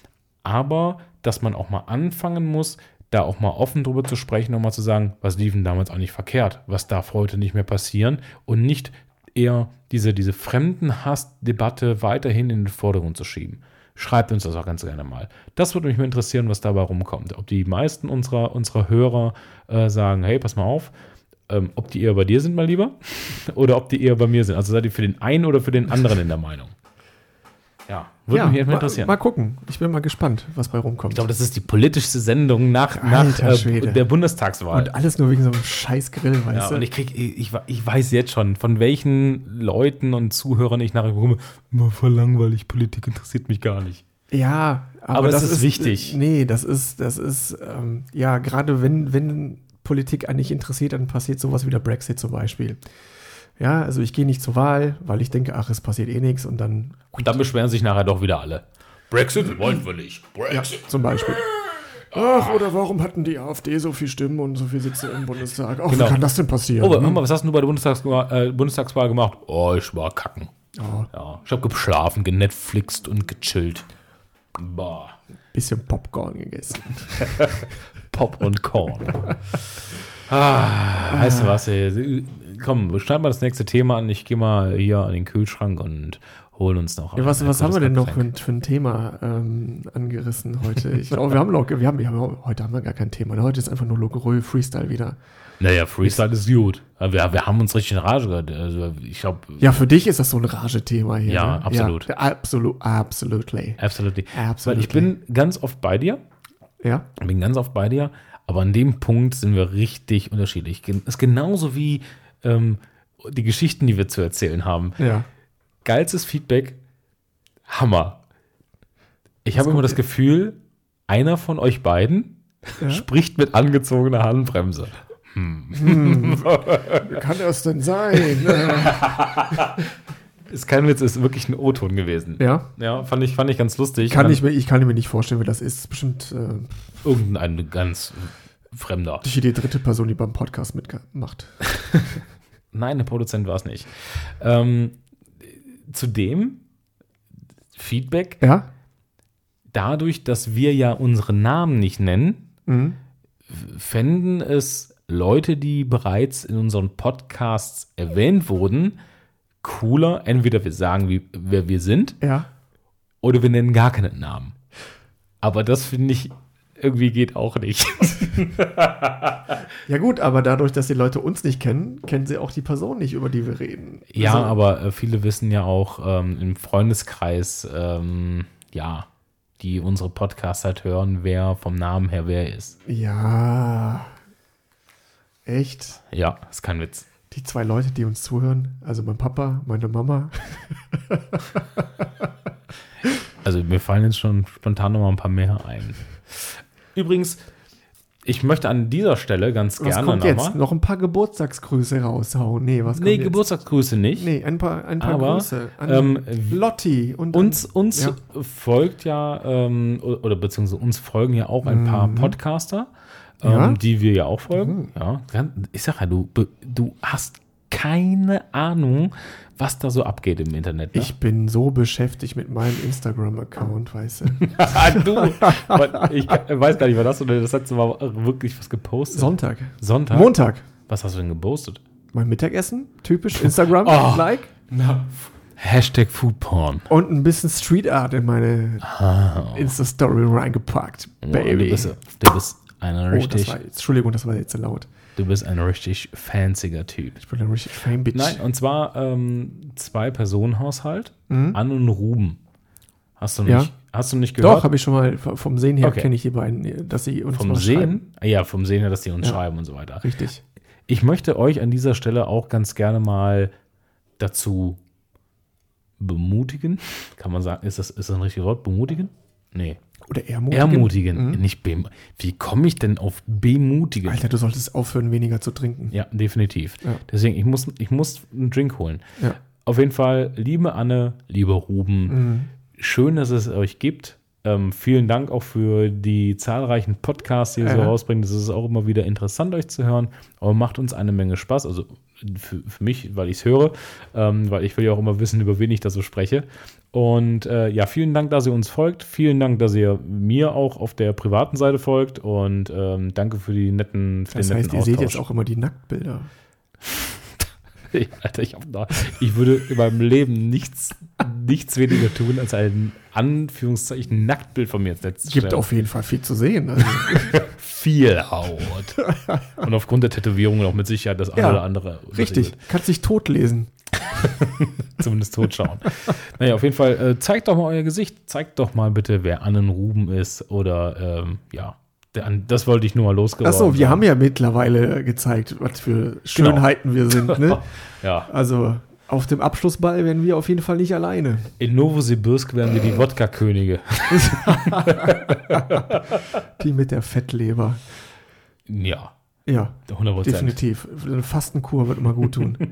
[SPEAKER 2] aber dass man auch mal anfangen muss, da auch mal offen drüber zu sprechen und mal zu sagen, was lief denn damals eigentlich verkehrt? Was darf heute nicht mehr passieren? Und nicht eher diese, diese Fremdenhassdebatte weiterhin in den Vordergrund zu schieben. Schreibt uns das auch ganz gerne mal. Das würde mich mal interessieren, was dabei rumkommt. Ob die meisten unserer, unserer Hörer äh, sagen, hey, pass mal auf, ähm, ob die eher bei dir sind, mal lieber, oder ob die eher bei mir sind. Also seid ihr für den einen oder für den anderen in der Meinung? Ja, würde
[SPEAKER 3] ja,
[SPEAKER 2] mich echt mal
[SPEAKER 3] mal
[SPEAKER 2] interessieren.
[SPEAKER 3] Mal gucken. Ich bin mal gespannt, was bei rumkommt.
[SPEAKER 2] Ich glaube, das ist die politischste Sendung nach, nach äh, der Bundestagswahl.
[SPEAKER 3] Und alles nur wegen so einem scheiß Grill, weißt
[SPEAKER 2] ja,
[SPEAKER 3] du?
[SPEAKER 2] Und ich, krieg, ich, ich weiß jetzt schon, von welchen Leuten und Zuhörern ich nachher bekomme, immer voll langweilig, Politik interessiert mich gar nicht.
[SPEAKER 3] Ja, aber,
[SPEAKER 2] aber
[SPEAKER 3] das
[SPEAKER 2] es ist, ist wichtig.
[SPEAKER 3] Nee, das ist, das ist, ähm, ja, gerade wenn, wenn Politik einen nicht interessiert, dann passiert sowas wie der Brexit zum Beispiel. Ja, also ich gehe nicht zur Wahl, weil ich denke, ach, es passiert eh nichts und dann...
[SPEAKER 2] Und dann beschweren sich nachher doch wieder alle. Brexit wollen wir nicht. Brexit.
[SPEAKER 3] Ja, zum Beispiel. Ach, oder warum hatten die AfD so viel Stimmen und so viel Sitze im Bundestag? Ach, genau. Wie kann das denn passieren?
[SPEAKER 2] Oh, hör mal, was hast du bei der Bundestags- äh, Bundestagswahl gemacht? Oh, ich war kacken.
[SPEAKER 3] Oh.
[SPEAKER 2] Ja, ich habe geschlafen, genetflixt und gechillt. Boah.
[SPEAKER 3] Bisschen Popcorn gegessen.
[SPEAKER 2] Pop und Korn. ah, weißt du was, ey? komm, schneid mal das nächste Thema an. Ich gehe mal hier an den Kühlschrank und hole uns noch.
[SPEAKER 3] Ja, was
[SPEAKER 2] ein
[SPEAKER 3] was haben wir denn noch für,
[SPEAKER 2] Getränk.
[SPEAKER 3] ein- für ein Thema ähm, angerissen heute? Ich glaube, wir haben noch, wir haben, wir haben, heute haben wir gar kein Thema. Heute ist einfach nur Logorö Freestyle wieder.
[SPEAKER 2] Naja, Freestyle ist gut. Wir, wir haben uns richtig in Rage gehört. Also ich glaube,
[SPEAKER 3] Ja, für dich ist das so ein Rage-Thema hier.
[SPEAKER 2] Ja,
[SPEAKER 3] ne?
[SPEAKER 2] absolut.
[SPEAKER 3] Ja, absolut, absolutely.
[SPEAKER 2] absolutely.
[SPEAKER 3] Absolutely.
[SPEAKER 2] Weil ich bin ganz oft bei dir.
[SPEAKER 3] Ja,
[SPEAKER 2] Ich bin ganz oft bei dir. Aber an dem Punkt sind wir richtig unterschiedlich. Es ist genauso wie ähm, die Geschichten, die wir zu erzählen haben.
[SPEAKER 3] ja.
[SPEAKER 2] Geilstes Feedback. Hammer. Ich habe
[SPEAKER 3] kommt
[SPEAKER 2] immer das
[SPEAKER 3] jetzt?
[SPEAKER 2] Gefühl, einer von euch beiden
[SPEAKER 3] Ja?
[SPEAKER 2] spricht mit angezogener Handbremse.
[SPEAKER 3] Wie kann das denn sein?
[SPEAKER 2] Ist kein Witz, ist wirklich ein O-Ton gewesen.
[SPEAKER 3] ja,
[SPEAKER 2] Ja, fand ich, fand ich ganz lustig.
[SPEAKER 3] kann
[SPEAKER 2] Und
[SPEAKER 3] ich, mir, ich kann mir nicht vorstellen, wer das ist. Das ist bestimmt äh,
[SPEAKER 2] Irgendein ganz Fremder.
[SPEAKER 3] die die dritte Person, die beim Podcast mitmacht.
[SPEAKER 2] Nein, der Produzent war es nicht. Ähm, zudem, Feedback,
[SPEAKER 3] Ja?
[SPEAKER 2] dadurch, dass wir ja unsere Namen nicht nennen,
[SPEAKER 3] Mhm.
[SPEAKER 2] fänden es Leute, die bereits in unseren Podcasts erwähnt wurden, cooler. Entweder wir sagen, wie, wer wir sind,
[SPEAKER 3] Ja.
[SPEAKER 2] oder wir nennen gar keinen Namen. Aber das finde ich irgendwie geht auch nicht.
[SPEAKER 3] Ja gut, aber dadurch, dass die Leute uns nicht kennen, kennen sie auch die Person nicht, über die wir reden.
[SPEAKER 2] Ja,
[SPEAKER 3] Also,
[SPEAKER 2] aber äh, viele wissen ja auch ähm, im Freundeskreis, ähm, ja, die unsere Podcasts halt hören, wer vom Namen her wer ist.
[SPEAKER 3] Ja. Echt?
[SPEAKER 2] Ja, ist kein Witz.
[SPEAKER 3] Die zwei Leute, die uns zuhören, also mein Papa, meine Mama.
[SPEAKER 2] Also mir fallen jetzt schon spontan noch mal ein paar mehr ein. Übrigens, ich möchte an dieser Stelle ganz
[SPEAKER 3] Was
[SPEAKER 2] gerne
[SPEAKER 3] kommt
[SPEAKER 2] noch
[SPEAKER 3] jetzt?
[SPEAKER 2] mal.
[SPEAKER 3] Noch ein paar Geburtstagsgrüße raushauen. Nee, was kommt
[SPEAKER 2] Nee,
[SPEAKER 3] jetzt?
[SPEAKER 2] Geburtstagsgrüße nicht.
[SPEAKER 3] Nee, ein paar, ein paar
[SPEAKER 2] Aber,
[SPEAKER 3] Grüße an
[SPEAKER 2] ähm,
[SPEAKER 3] Lotti und
[SPEAKER 2] Uns, uns
[SPEAKER 3] Ja.
[SPEAKER 2] folgt ja, ähm, oder beziehungsweise uns folgen ja auch ein paar Podcaster, ähm,
[SPEAKER 3] Mhm. Ja? Mhm.
[SPEAKER 2] die wir ja auch folgen. Ja, ich sag ja, du, du hast keine Ahnung, was da so abgeht im Internet. Ne?
[SPEAKER 3] Ich bin so beschäftigt mit meinem Instagram-Account, weißt du.
[SPEAKER 2] du, aber ich weiß gar nicht, war das oder das letzte Mal wirklich was gepostet?
[SPEAKER 3] Sonntag.
[SPEAKER 2] Sonntag?
[SPEAKER 3] Montag.
[SPEAKER 2] Was hast du denn gepostet?
[SPEAKER 3] Mein Mittagessen, typisch Instagram,
[SPEAKER 2] Oh.
[SPEAKER 3] like.
[SPEAKER 2] Na, Hashtag Foodporn.
[SPEAKER 3] Und ein bisschen Street Art in meine Insta-Story reingepackt.
[SPEAKER 2] Wow,
[SPEAKER 3] Baby.
[SPEAKER 2] Du bist, du bist ein
[SPEAKER 3] oh, das
[SPEAKER 2] richtig,
[SPEAKER 3] war jetzt, Entschuldigung, das war jetzt so laut.
[SPEAKER 2] du bist ein richtig fancier Typ.
[SPEAKER 3] Ich bin ein richtig Fame-Bitch.
[SPEAKER 2] Nein, und zwar ähm, Zwei-Personen-Haushalt,
[SPEAKER 3] Mhm.
[SPEAKER 2] Anne und Ruben. Hast du
[SPEAKER 3] Ja.
[SPEAKER 2] nicht, hast du nicht gehört?
[SPEAKER 3] Doch, habe ich schon mal v- vom Sehen her
[SPEAKER 2] Okay.
[SPEAKER 3] kenne ich die beiden, dass sie uns
[SPEAKER 2] vom
[SPEAKER 3] mal
[SPEAKER 2] Sehen?
[SPEAKER 3] schreiben.
[SPEAKER 2] Ja, vom Sehen her, dass die uns
[SPEAKER 3] Ja.
[SPEAKER 2] schreiben und so weiter.
[SPEAKER 3] Richtig.
[SPEAKER 2] Ich möchte euch an dieser Stelle auch ganz gerne mal dazu bemutigen. Kann man sagen, ist das, ist das ein richtiges Wort? Bemutigen? Nee.
[SPEAKER 3] Oder ermutigen.
[SPEAKER 2] Ermutigen.
[SPEAKER 3] Mhm.
[SPEAKER 2] Nicht bem Wie komme ich denn auf bemutigen?
[SPEAKER 3] Alter, du solltest aufhören, weniger zu trinken.
[SPEAKER 2] Ja, definitiv.
[SPEAKER 3] Ja.
[SPEAKER 2] Deswegen, ich muss, ich muss einen Drink holen.
[SPEAKER 3] Ja.
[SPEAKER 2] Auf jeden Fall, liebe Anne, lieber Ruben,
[SPEAKER 3] Mhm.
[SPEAKER 2] schön, dass es euch gibt. Ähm, vielen Dank auch für die zahlreichen Podcasts, die ihr so
[SPEAKER 3] Ja.
[SPEAKER 2] rausbringt. Es ist auch immer wieder interessant, euch zu hören. Aber macht uns eine Menge Spaß. Also für, für mich, weil ich es höre, ähm, weil ich will ja auch immer wissen, über wen ich da so spreche. Und äh, ja, vielen Dank, dass ihr uns folgt. Vielen Dank, dass ihr mir auch auf der privaten Seite folgt. Und ähm, danke für die netten, für
[SPEAKER 3] Das
[SPEAKER 2] den
[SPEAKER 3] heißt,
[SPEAKER 2] netten
[SPEAKER 3] ihr
[SPEAKER 2] Austausch.
[SPEAKER 3] seht jetzt auch immer die Nacktbilder.
[SPEAKER 2] Alter, ich, hab da, ich würde in meinem Leben nichts, nichts weniger tun, als ein Anführungszeichen Nacktbild von mir ins Netz zu
[SPEAKER 3] Gibt
[SPEAKER 2] stellen.
[SPEAKER 3] auf jeden Fall viel zu sehen. Also,
[SPEAKER 2] Viel Haut. Und aufgrund der Tätowierungen auch mit Sicherheit das eine
[SPEAKER 3] Ja,
[SPEAKER 2] oder andere.
[SPEAKER 3] richtig. Kannst dich totlesen.
[SPEAKER 2] Zumindest totschauen. Naja, auf jeden Fall, äh, zeigt doch mal euer Gesicht. Zeigt doch mal bitte, wer Annen Ruben ist. Oder, ähm, ja, der, das wollte ich nur mal losgeworden
[SPEAKER 3] Achso, wir
[SPEAKER 2] sagen.
[SPEAKER 3] haben ja mittlerweile gezeigt, was für Schönheiten wir sind. Ne?
[SPEAKER 2] Ja,
[SPEAKER 3] Also auf dem Abschlussball werden wir auf jeden Fall nicht alleine.
[SPEAKER 2] in Novosibirsk wären wir die Wodka-Könige.
[SPEAKER 3] Die mit der Fettleber.
[SPEAKER 2] Ja,
[SPEAKER 3] Ja,
[SPEAKER 2] hundert Prozent.
[SPEAKER 3] definitiv. Eine Fastenkur wird immer gut tun.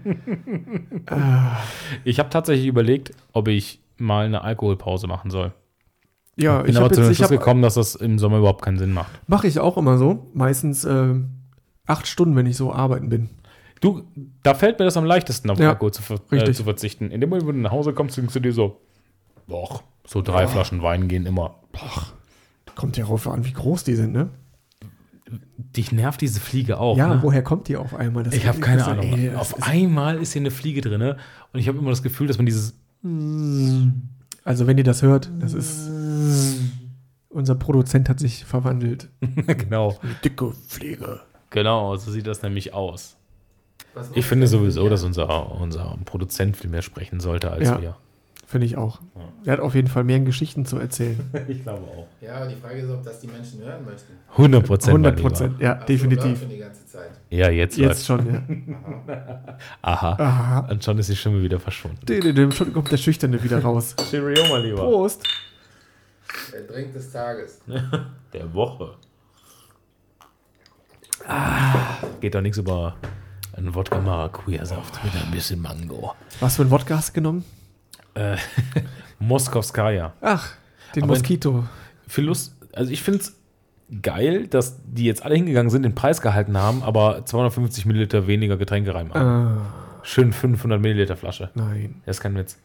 [SPEAKER 2] Ich habe tatsächlich überlegt, ob ich mal eine Alkoholpause machen soll.
[SPEAKER 3] Ja,
[SPEAKER 2] Bin
[SPEAKER 3] ich
[SPEAKER 2] aber
[SPEAKER 3] habe
[SPEAKER 2] zu dem
[SPEAKER 3] jetzt, ich
[SPEAKER 2] Schluss
[SPEAKER 3] hab,
[SPEAKER 2] gekommen, dass das im Sommer überhaupt keinen Sinn macht.
[SPEAKER 3] mache ich auch immer so. Meistens äh, acht Stunden, wenn ich so arbeiten bin.
[SPEAKER 2] Du, da fällt mir das am leichtesten, auf
[SPEAKER 3] Ja,
[SPEAKER 2] Alkohol zu, ver äh,
[SPEAKER 3] richtig.
[SPEAKER 2] zu verzichten. In dem Moment, wo du nach Hause kommst, denkst du dir so, boah, so drei Flaschen Wein gehen immer.
[SPEAKER 3] Kommt ja darauf an, wie groß die sind, ne?
[SPEAKER 2] dich nervt diese Fliege auch.
[SPEAKER 3] Ja,
[SPEAKER 2] ne?
[SPEAKER 3] woher kommt die auf einmal? Das
[SPEAKER 2] Ich habe keine
[SPEAKER 3] das-
[SPEAKER 2] Ahnung.
[SPEAKER 3] ey, das
[SPEAKER 2] auf
[SPEAKER 3] ist-
[SPEAKER 2] einmal ist hier eine Fliege drin und ich habe immer das Gefühl, dass man dieses
[SPEAKER 3] Also wenn ihr das hört, das ist unser Produzent hat sich verwandelt.
[SPEAKER 2] genau,
[SPEAKER 3] Eine dicke Fliege.
[SPEAKER 2] genau, so sieht das nämlich aus.
[SPEAKER 4] Was
[SPEAKER 2] Ich finde sowieso, dass unser, unser Produzent viel mehr sprechen sollte als
[SPEAKER 3] Ja.
[SPEAKER 2] wir.
[SPEAKER 3] Finde ich auch. Er hat auf jeden Fall mehr Geschichten zu erzählen.
[SPEAKER 2] Ich glaube auch.
[SPEAKER 4] Ja, aber die Frage ist, ob das die Menschen hören möchten.
[SPEAKER 2] hundert Prozent.
[SPEAKER 3] hundert Prozent, ja,
[SPEAKER 4] Ach so,
[SPEAKER 3] definitiv.
[SPEAKER 4] läuft schon die ganze Zeit.
[SPEAKER 2] Ja, jetzt,
[SPEAKER 3] Jetzt
[SPEAKER 2] läuft's.
[SPEAKER 3] schon, ja.
[SPEAKER 2] Aha.
[SPEAKER 3] Aha.
[SPEAKER 2] Und schon ist die Stimme wieder verschwunden.
[SPEAKER 3] Dö-dö-dö, Schon kommt der Schüchterne wieder raus.
[SPEAKER 2] Cheerio, mein Lieber.
[SPEAKER 3] Prost.
[SPEAKER 4] Der Drink des Tages.
[SPEAKER 2] Der Woche. Ah, geht doch nichts über einen Wodka Maracuja-Saft mit ein bisschen Mango.
[SPEAKER 3] Was für ein Wodka hast du genommen?
[SPEAKER 2] Äh, Moskowskaja.
[SPEAKER 3] Ach, den
[SPEAKER 2] Aber-
[SPEAKER 3] Moskito.
[SPEAKER 2] Für Lust, also ich finde es geil, dass die jetzt alle hingegangen sind, den Preis gehalten haben, aber zweihundertfünfzig Milliliter weniger Getränke reinmachen.
[SPEAKER 3] Ah,
[SPEAKER 2] Schön fünfhundert Milliliter Flasche.
[SPEAKER 3] nein.
[SPEAKER 2] Das ist kein Witz.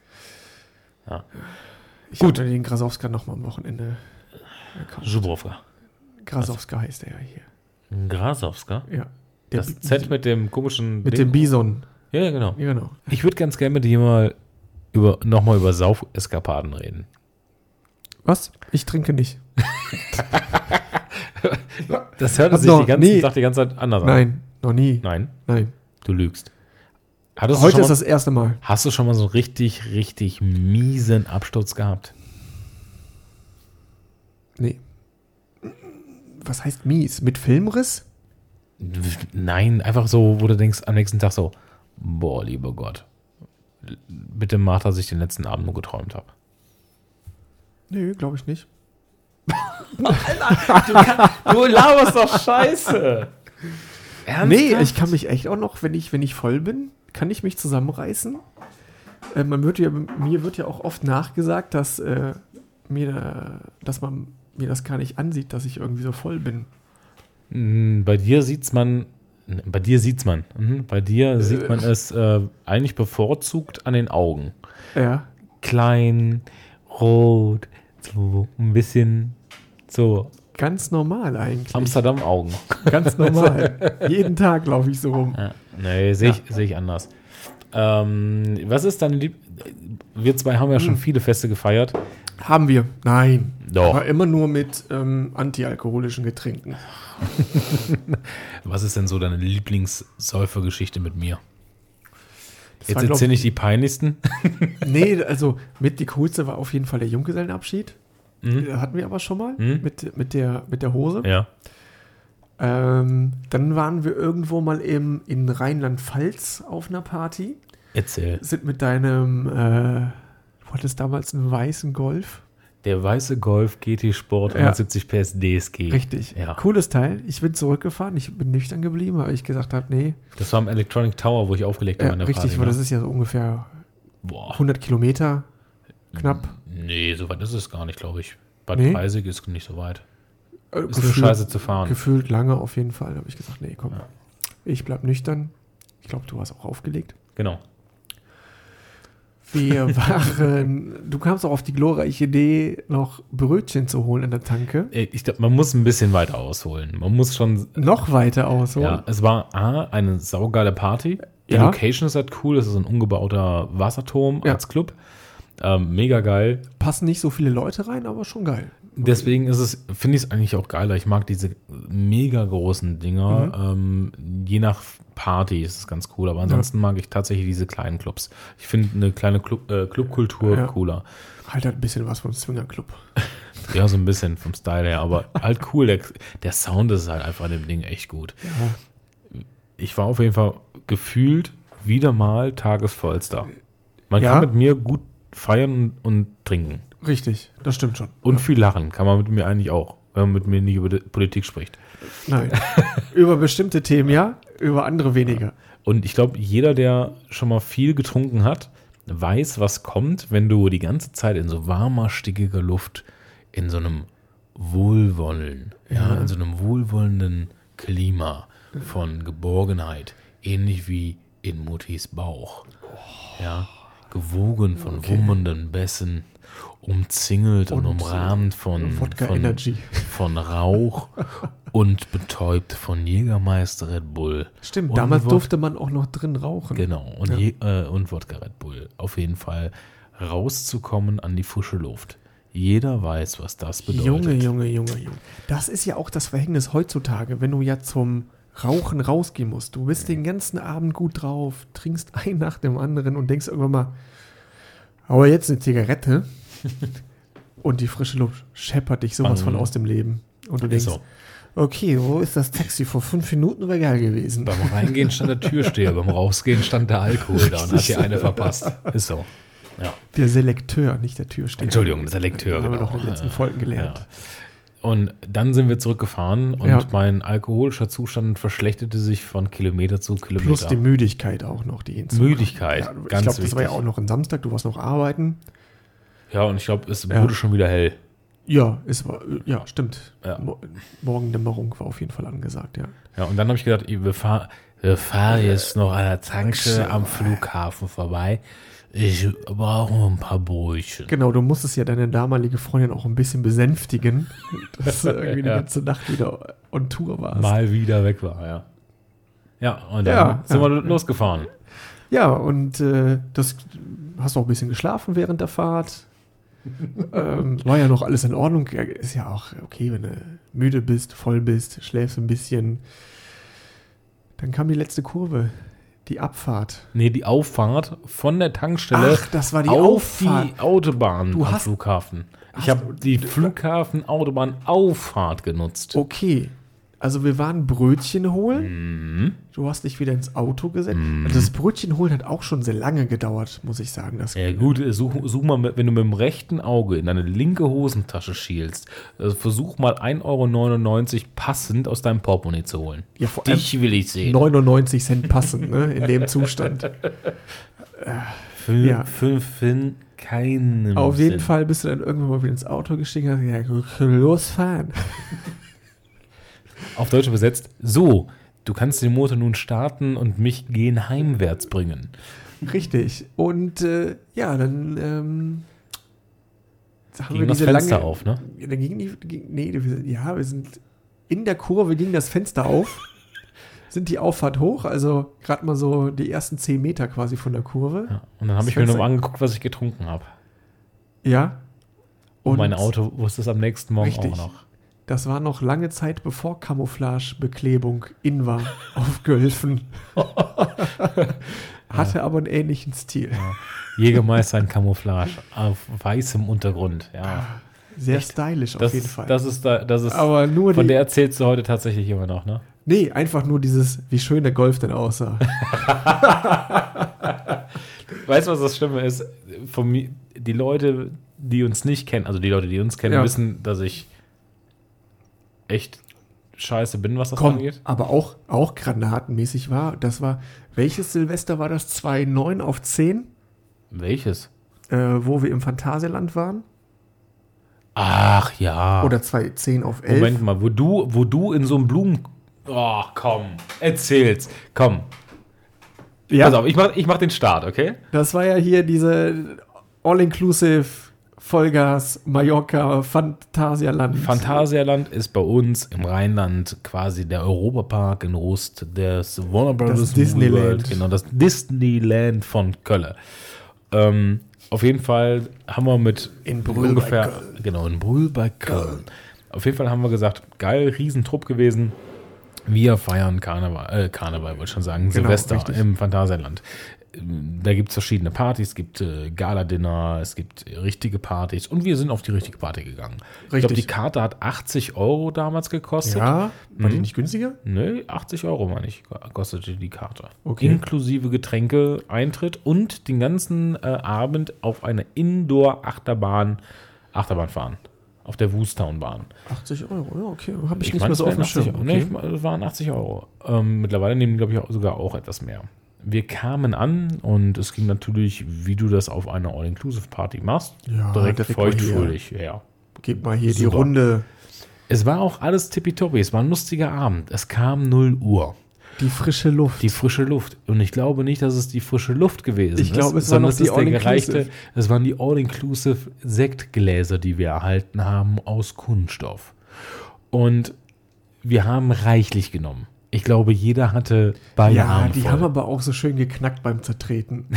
[SPEAKER 3] Ich
[SPEAKER 2] Gut.
[SPEAKER 3] habe mir den Grasowska noch mal am Wochenende gekauft.
[SPEAKER 2] Zubrowka.
[SPEAKER 3] Grasowska heißt der ja hier.
[SPEAKER 2] Grasowska.
[SPEAKER 3] Ja. Der
[SPEAKER 2] Das
[SPEAKER 3] Bi-
[SPEAKER 2] Z mit dem komischen
[SPEAKER 3] mit
[SPEAKER 2] Ding.
[SPEAKER 3] dem Bison.
[SPEAKER 2] Ja, ja, genau.
[SPEAKER 3] Ja, genau.
[SPEAKER 2] Ich würde ganz gerne mit dir mal über, nochmal über Saufeskapaden reden.
[SPEAKER 3] Was? Ich trinke nicht.
[SPEAKER 2] Das hört
[SPEAKER 3] Hab
[SPEAKER 2] sich
[SPEAKER 3] noch
[SPEAKER 2] die ganze,
[SPEAKER 3] nie-
[SPEAKER 2] sagt die ganze Zeit anders an.
[SPEAKER 3] Nein, noch nie.
[SPEAKER 2] Nein,
[SPEAKER 3] Nein.
[SPEAKER 2] du lügst. Hattest
[SPEAKER 3] Heute
[SPEAKER 2] du
[SPEAKER 3] ist
[SPEAKER 2] schon mal,
[SPEAKER 3] das erste Mal.
[SPEAKER 2] hast du schon mal so einen richtig, richtig miesen Absturz gehabt?
[SPEAKER 3] Nee. Was heißt mies? Mit Filmriss?
[SPEAKER 2] Nein, einfach so, wo du denkst am nächsten Tag so, boah, lieber Gott, bitte mach, dass ich den letzten Abend nur geträumt habe.
[SPEAKER 3] Nee, glaube ich nicht.
[SPEAKER 2] Du laberst doch Scheiße. Ernsthaft?
[SPEAKER 3] Nee, ich kann mich echt auch noch, wenn ich, wenn ich voll bin, kann ich mich zusammenreißen. Äh, man wird ja, mir wird ja auch oft nachgesagt, dass, äh, mir, dass man mir das gar nicht ansieht, dass ich irgendwie so voll bin.
[SPEAKER 2] Mm, Bei dir sieht's man, bei dir sieht's man, mhm. bei dir sieht man es äh, eigentlich bevorzugt an den Augen.
[SPEAKER 3] Ja.
[SPEAKER 2] Klein, rot, so ein bisschen so
[SPEAKER 3] Ganz normal eigentlich.
[SPEAKER 2] Amsterdam-Augen.
[SPEAKER 3] Ganz normal. Jeden Tag laufe ich so rum.
[SPEAKER 2] Ja, nee, sehe ich, seh ich anders. Ähm, was ist dein Lieb... Wir zwei haben ja schon viele Feste gefeiert.
[SPEAKER 3] Haben wir? Nein.
[SPEAKER 2] Doch.
[SPEAKER 3] Aber immer nur mit ähm, antialkoholischen Getränken.
[SPEAKER 2] Was ist denn so deine Lieblingssäufergeschichte mit mir?
[SPEAKER 3] Das
[SPEAKER 2] Jetzt
[SPEAKER 3] war, glaub
[SPEAKER 2] erzähle ich die peinlichsten.
[SPEAKER 3] Nee, also mit die coolste war auf jeden Fall der Junggesellenabschied.
[SPEAKER 2] Mhm.
[SPEAKER 3] Das hatten wir aber schon mal
[SPEAKER 2] Mhm.
[SPEAKER 3] mit, mit, der, mit der Hose.
[SPEAKER 2] Ja.
[SPEAKER 3] Ähm, dann waren wir irgendwo mal im, in Rheinland-Pfalz auf einer Party.
[SPEAKER 2] Erzähl.
[SPEAKER 3] Sind mit deinem, äh, du hattest damals einen weißen Golf.
[SPEAKER 2] Der weiße Golf G T Sport
[SPEAKER 3] Ja.
[SPEAKER 2] hundertsiebzig P S D S G.
[SPEAKER 3] Richtig.
[SPEAKER 2] Ja.
[SPEAKER 3] Cooles Teil. Ich bin zurückgefahren. Ich bin nüchtern geblieben, weil ich gesagt habe, nee.
[SPEAKER 2] Das war am Electronic Tower, wo ich aufgelegt
[SPEAKER 3] Ja,
[SPEAKER 2] habe. an der
[SPEAKER 3] richtig,
[SPEAKER 2] Party,
[SPEAKER 3] weil
[SPEAKER 2] ne?
[SPEAKER 3] das ist ja so ungefähr
[SPEAKER 2] Boah.
[SPEAKER 3] hundert Kilometer knapp.
[SPEAKER 2] Nee, so weit ist es gar nicht, glaube ich. Bad
[SPEAKER 3] Nee?
[SPEAKER 2] Preisig ist nicht so weit.
[SPEAKER 3] Äh,
[SPEAKER 2] Ist nur scheiße zu fahren.
[SPEAKER 3] Gefühlt lange auf jeden Fall. Da habe ich gesagt, nee, komm.
[SPEAKER 2] Ja.
[SPEAKER 3] Ich bleib nüchtern. Ich glaube, du hast auch aufgelegt.
[SPEAKER 2] Genau.
[SPEAKER 3] Wir waren, du kamst auch auf die glorreiche Idee, noch Brötchen zu holen in der Tanke.
[SPEAKER 2] Ich glaube, man muss ein bisschen weiter ausholen. Man muss schon.
[SPEAKER 3] Noch weiter ausholen.
[SPEAKER 2] Ja, es war A, eine saugeile Party. Die
[SPEAKER 3] Ja.
[SPEAKER 2] Location ist halt cool. Das ist ein umgebauter Wasserturm
[SPEAKER 3] Ja.
[SPEAKER 2] als Club. Ähm, mega geil.
[SPEAKER 3] Passen nicht so viele Leute rein, aber schon geil.
[SPEAKER 2] Deswegen ist es, finde ich es eigentlich auch geiler. Ich mag diese mega großen Dinger. Ähm, je nach Party ist es ganz cool. Aber ansonsten mag ich tatsächlich diese kleinen Clubs. Ich finde eine kleine Club, äh, Clubkultur
[SPEAKER 3] Ja.
[SPEAKER 2] cooler.
[SPEAKER 3] Halt hat ein bisschen was vom Swingerclub.
[SPEAKER 2] Ja, so ein bisschen vom Style her. Aber halt cool. Der, der Sound ist halt einfach an dem Ding echt gut.
[SPEAKER 3] Ja.
[SPEAKER 2] Ich war auf jeden Fall gefühlt wieder mal tagesvollster. Man
[SPEAKER 3] Ja.
[SPEAKER 2] kann mit mir gut feiern und, und trinken.
[SPEAKER 3] Richtig, das stimmt schon.
[SPEAKER 2] Und viel lachen kann man mit mir eigentlich auch, wenn man mit mir nicht über die Politik spricht.
[SPEAKER 3] Nein. Über bestimmte Themen ja, über andere weniger.
[SPEAKER 2] Und ich glaube, jeder, der schon mal viel getrunken hat, weiß, was kommt, wenn du die ganze Zeit in so warmer, stickiger Luft in so einem Wohlwollen, ja,
[SPEAKER 3] Ja.
[SPEAKER 2] in so einem wohlwollenden Klima von Geborgenheit, ähnlich wie in Muttis Bauch. Ja, gewogen von
[SPEAKER 3] Okay.
[SPEAKER 2] wummernden Bässen, umzingelt und,
[SPEAKER 3] Und,
[SPEAKER 2] umrahmt von,
[SPEAKER 3] Wodka
[SPEAKER 2] von,
[SPEAKER 3] Energy.
[SPEAKER 2] von Rauch und betäubt von Jägermeister Red Bull.
[SPEAKER 3] Stimmt,
[SPEAKER 2] und
[SPEAKER 3] damals
[SPEAKER 2] Wod-
[SPEAKER 3] durfte man auch noch drin rauchen.
[SPEAKER 2] Genau, und,
[SPEAKER 3] Ja.
[SPEAKER 2] Je, äh, und Wodka Red Bull. Auf jeden Fall rauszukommen an die frische Luft. Jeder weiß, was das bedeutet.
[SPEAKER 3] Junge, Junge, Junge, Junge. Das ist ja auch das Verhängnis heutzutage, wenn du ja zum Rauchen rausgehen musst. Du bist den ganzen Abend gut drauf, trinkst ein nach dem anderen und denkst irgendwann mal, aber jetzt eine Zigarette und die frische Luft scheppert dich sowas
[SPEAKER 2] Bang.
[SPEAKER 3] von aus dem Leben. Und du denkst,
[SPEAKER 2] so.
[SPEAKER 3] okay, wo ist das Taxi? Vor fünf Minuten wäre geil gewesen.
[SPEAKER 2] Beim Reingehen stand der Türsteher, beim Rausgehen stand der Alkohol da und hat dir eine verpasst. Ist so. Ja.
[SPEAKER 3] Der Selekteur, nicht der Türsteher.
[SPEAKER 2] Entschuldigung, der Selekteur.
[SPEAKER 3] Haben wir
[SPEAKER 2] genau.
[SPEAKER 3] doch in den letzten Folgen gelernt.
[SPEAKER 2] Ja. Und dann sind wir zurückgefahren und
[SPEAKER 3] Ja.
[SPEAKER 2] mein alkoholischer Zustand verschlechterte sich von Kilometer zu Kilometer.
[SPEAKER 3] Plus die Müdigkeit auch noch, die hinzu.
[SPEAKER 2] Müdigkeit,
[SPEAKER 3] Ja, ich
[SPEAKER 2] ganz
[SPEAKER 3] glaube, das war ja
[SPEAKER 2] wichtig.
[SPEAKER 3] auch noch ein Samstag, du warst noch arbeiten.
[SPEAKER 2] Ja, und ich glaube, es
[SPEAKER 3] Ja.
[SPEAKER 2] wurde schon wieder hell.
[SPEAKER 3] Ja, es war, ja, stimmt.
[SPEAKER 2] Ja.
[SPEAKER 3] Mo- Morgendämmerung war auf jeden Fall angesagt, ja.
[SPEAKER 2] Ja, und dann habe ich gedacht, wir fahren wir fahren jetzt noch an der Tankstelle
[SPEAKER 3] Tankstelle.
[SPEAKER 2] am Flughafen vorbei. Ich brauche noch ein paar Brötchen.
[SPEAKER 3] Genau, du musstest ja deine damalige Freundin auch ein bisschen besänftigen, dass du irgendwie die
[SPEAKER 2] Ja.
[SPEAKER 3] ganze Nacht wieder on Tour warst.
[SPEAKER 2] Mal wieder weg war, ja. Ja, und dann
[SPEAKER 3] Ja,
[SPEAKER 2] sind
[SPEAKER 3] ja.
[SPEAKER 2] wir losgefahren.
[SPEAKER 3] Ja, und äh, das hast du auch ein bisschen geschlafen während der Fahrt. ähm, war ja noch alles in Ordnung. Ja, ist ja auch okay, wenn du müde bist, voll bist, schläfst ein bisschen. Dann kam die letzte Kurve, die Abfahrt.
[SPEAKER 2] Nee, die Auffahrt von der Tankstelle
[SPEAKER 3] Ach, das war die
[SPEAKER 2] auf
[SPEAKER 3] Auffahrt.
[SPEAKER 2] die Autobahn
[SPEAKER 3] Du
[SPEAKER 2] am
[SPEAKER 3] hast-
[SPEAKER 2] Flughafen. Ich
[SPEAKER 3] Hast
[SPEAKER 2] habe
[SPEAKER 3] du-
[SPEAKER 2] die Flughafen-Autobahn-Auffahrt genutzt.
[SPEAKER 3] Okay, also wir waren Brötchen holen.
[SPEAKER 2] Mhm.
[SPEAKER 3] Du hast dich wieder ins Auto gesetzt. Also das Brötchen holen hat auch schon sehr lange gedauert, muss ich sagen. Das
[SPEAKER 2] Ja gut, such, such mal, mit, wenn du mit dem rechten Auge in deine linke Hosentasche schielst, also versuch mal ein Euro neunundneunzig passend aus deinem Portemonnaie zu holen.
[SPEAKER 3] Ja, vor allem
[SPEAKER 2] Dich will ich sehen.
[SPEAKER 3] neunundneunzig Cent passend, ne, in dem Zustand.
[SPEAKER 2] Fünf,
[SPEAKER 3] Ja.
[SPEAKER 2] fünf Cent, keinen
[SPEAKER 3] Auf jeden
[SPEAKER 2] Sinn.
[SPEAKER 3] Fall bist du dann irgendwann mal wieder ins Auto gestiegen und hast gesagt, ja, losfahren.
[SPEAKER 2] Auf Deutsch übersetzt, so, du kannst den Motor nun starten und mich gehen heimwärts bringen.
[SPEAKER 3] Richtig. Und äh, ja, dann ähm, haben
[SPEAKER 2] Ging
[SPEAKER 3] wir
[SPEAKER 2] das
[SPEAKER 3] diese
[SPEAKER 2] Fenster
[SPEAKER 3] lange,
[SPEAKER 2] auf, ne?
[SPEAKER 3] Ja, dann ging die, ging, nee, wir sind, ja, wir sind in der Kurve, ging das Fenster auf, sind die Auffahrt hoch, also gerade mal so die ersten zehn Meter quasi von der Kurve.
[SPEAKER 2] Ja. Und dann habe
[SPEAKER 3] Das
[SPEAKER 2] ich mir noch
[SPEAKER 3] Fenster-
[SPEAKER 2] mal angeguckt, was ich getrunken habe.
[SPEAKER 3] Ja.
[SPEAKER 2] Und mein Auto wusste es am nächsten Morgen
[SPEAKER 3] Richtig.
[SPEAKER 2] auch noch.
[SPEAKER 3] Das war noch lange Zeit, bevor Camouflagebeklebung in war auf Gölfen. Hatte aber einen ähnlichen Stil.
[SPEAKER 2] Jägermeister in Camouflage auf weißem Untergrund. Ja,
[SPEAKER 3] Sehr
[SPEAKER 2] Echt?
[SPEAKER 3] stylisch
[SPEAKER 2] das,
[SPEAKER 3] auf jeden Fall.
[SPEAKER 2] das ist da, das ist.
[SPEAKER 3] aber nur
[SPEAKER 2] von
[SPEAKER 3] die,
[SPEAKER 2] der erzählst du heute tatsächlich immer noch, ne?
[SPEAKER 3] nee, einfach nur dieses, wie schön der Golf denn aussah.
[SPEAKER 2] Weißt du, was das Schlimme ist? Von mir, die Leute, die uns nicht kennen, also die Leute, die uns kennen,
[SPEAKER 3] Ja.
[SPEAKER 2] wissen, dass ich echt scheiße bin, was das
[SPEAKER 3] Komm,
[SPEAKER 2] angeht.
[SPEAKER 3] aber auch, auch granatenmäßig war. Das war, welches Silvester war das? zwei neun auf zehn,
[SPEAKER 2] Welches?
[SPEAKER 3] äh, wo wir im Phantasialand waren?
[SPEAKER 2] Ach ja.
[SPEAKER 3] Oder zwei zehn auf elf?
[SPEAKER 2] Moment mal, wo du, wo du in so einem Blumen. Oh, komm, erzähl's. Komm.
[SPEAKER 3] Ja,
[SPEAKER 2] Pass auf, ich mach, ich mach den Start, okay?
[SPEAKER 3] das war ja hier diese All-Inclusive Vollgas Mallorca Phantasialand.
[SPEAKER 2] Phantasialand ist bei uns im Rheinland quasi der Europapark in Rust, des Warner Brothers
[SPEAKER 3] Disneyland.
[SPEAKER 2] World, genau, das Disneyland von Köln. Ähm, auf jeden Fall haben wir mit
[SPEAKER 3] In Brühl
[SPEAKER 2] ungefähr,
[SPEAKER 3] bei Köln.
[SPEAKER 2] genau, in Brühl bei Köln. Auf jeden Fall haben wir gesagt, geil, Riesentrupp gewesen. Wir feiern Karneval, äh, Karneval wollte ich schon sagen,
[SPEAKER 3] Genau,
[SPEAKER 2] Silvester
[SPEAKER 3] richtig.
[SPEAKER 2] im Phantasialand. Da gibt es verschiedene Partys, es gibt äh, Gala-Dinner, es gibt richtige Partys und wir sind auf die richtige Party gegangen. Ich glaube,
[SPEAKER 3] Richtig.
[SPEAKER 2] die Karte hat achtzig Euro damals gekostet.
[SPEAKER 3] Ja, war die
[SPEAKER 2] Mhm.
[SPEAKER 3] nicht günstiger?
[SPEAKER 2] Nö, achtzig Euro, meine ich, kostete die Karte.
[SPEAKER 3] Okay.
[SPEAKER 2] Inklusive Getränke, Eintritt und den ganzen äh, Abend auf eine Indoor-Achterbahn, Achterbahn fahren. Auf der Woostown-Bahn.
[SPEAKER 3] achtzig Euro, ja, okay. Habe ich,
[SPEAKER 2] Ich
[SPEAKER 3] nicht
[SPEAKER 2] meine,
[SPEAKER 3] mehr
[SPEAKER 2] es
[SPEAKER 3] so auf
[SPEAKER 2] wären
[SPEAKER 3] dem
[SPEAKER 2] achtzig
[SPEAKER 3] Schirm.
[SPEAKER 2] Euro.
[SPEAKER 3] Okay.
[SPEAKER 2] Nee, ich meine, es waren achtzig Euro. Ähm, mittlerweile nehmen, glaube ich, auch, sogar auch etwas mehr. Wir kamen an und es ging natürlich, wie du das auf einer All-Inclusive-Party machst,
[SPEAKER 3] Ja,
[SPEAKER 2] direkt,
[SPEAKER 3] direkt mal
[SPEAKER 2] feuchtfröhlich her.
[SPEAKER 3] Gib mal hier die
[SPEAKER 2] Super.
[SPEAKER 3] Runde,
[SPEAKER 2] Es war auch alles tippitoppi. Es war ein lustiger Abend. Es kam null Uhr.
[SPEAKER 3] die frische Luft.
[SPEAKER 2] Die frische Luft. Und ich glaube nicht, dass es die frische Luft gewesen
[SPEAKER 3] Ich
[SPEAKER 2] ist.
[SPEAKER 3] glaube, es war
[SPEAKER 2] sondern
[SPEAKER 3] noch
[SPEAKER 2] es
[SPEAKER 3] die
[SPEAKER 2] ist der
[SPEAKER 3] All-Inclusive.
[SPEAKER 2] gereichte, es waren die All-Inclusive Sektgläser, die wir erhalten haben aus Kunststoff. Und wir haben reichlich genommen. Ich glaube, jeder hatte beide
[SPEAKER 3] Ja,
[SPEAKER 2] Arme
[SPEAKER 3] die
[SPEAKER 2] voll.
[SPEAKER 3] haben aber auch so schön geknackt beim Zertreten.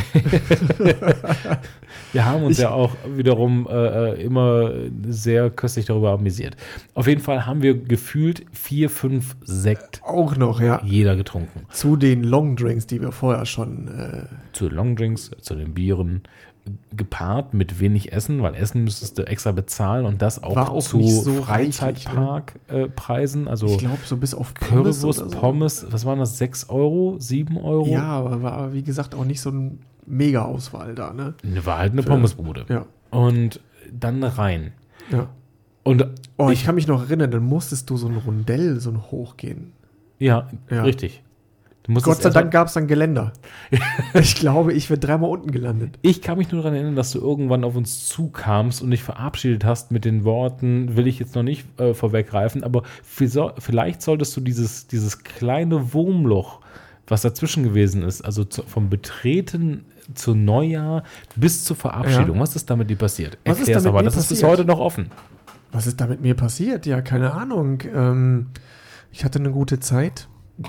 [SPEAKER 2] Wir haben uns
[SPEAKER 3] Ich-
[SPEAKER 2] ja auch wiederum äh, immer sehr köstlich darüber amüsiert. Auf jeden Fall haben wir gefühlt vier, fünf Sekt
[SPEAKER 3] Auch noch, ja.
[SPEAKER 2] jeder getrunken.
[SPEAKER 3] Zu den Longdrinks, die wir vorher schon. Äh,
[SPEAKER 2] Zu den Longdrinks, zu den Bieren, gepaart mit wenig Essen, weil Essen müsstest du extra bezahlen und das auch,
[SPEAKER 3] War auch
[SPEAKER 2] zu
[SPEAKER 3] nicht so
[SPEAKER 2] Freizeitparkpreisen. Also
[SPEAKER 3] ich glaube, so bis auf Pommes
[SPEAKER 2] Currywurst,
[SPEAKER 3] oder so.
[SPEAKER 2] Pommes, was waren das, sechs Euro, sieben Euro?
[SPEAKER 3] Ja, aber war wie gesagt auch nicht so eine Mega-Auswahl da, ne?
[SPEAKER 2] War halt eine
[SPEAKER 3] Für-
[SPEAKER 2] Pommesbude.
[SPEAKER 3] Ja,
[SPEAKER 2] Und dann rein.
[SPEAKER 3] ja.
[SPEAKER 2] Und
[SPEAKER 3] Oh, ich kann mich noch erinnern, dann musstest du so ein Rundell, so ein Hochgehen.
[SPEAKER 2] ja,
[SPEAKER 3] Ja.
[SPEAKER 2] richtig. Du musstest
[SPEAKER 3] Gott sei
[SPEAKER 2] erstmal-
[SPEAKER 3] Dank gab es dann Geländer. Ich glaube, ich wäre dreimal unten gelandet.
[SPEAKER 2] Ich kann mich nur daran erinnern, dass du irgendwann auf uns zukamst und dich verabschiedet hast mit den Worten, will ich jetzt noch nicht äh, vorweggreifen, aber vi- vielleicht solltest du dieses, dieses kleine Wurmloch, was dazwischen gewesen ist, also zu, vom Betreten zu Neujahr bis zur Verabschiedung,
[SPEAKER 3] Ja.
[SPEAKER 2] was ist damit dir passiert?
[SPEAKER 3] Was ist
[SPEAKER 2] Erklär's
[SPEAKER 3] damit
[SPEAKER 2] aber,
[SPEAKER 3] mir
[SPEAKER 2] das ist bis
[SPEAKER 3] passiert?
[SPEAKER 2] heute noch offen.
[SPEAKER 3] Was ist da mit mir passiert? Ja, keine Ahnung. Ähm, ich hatte eine gute Zeit.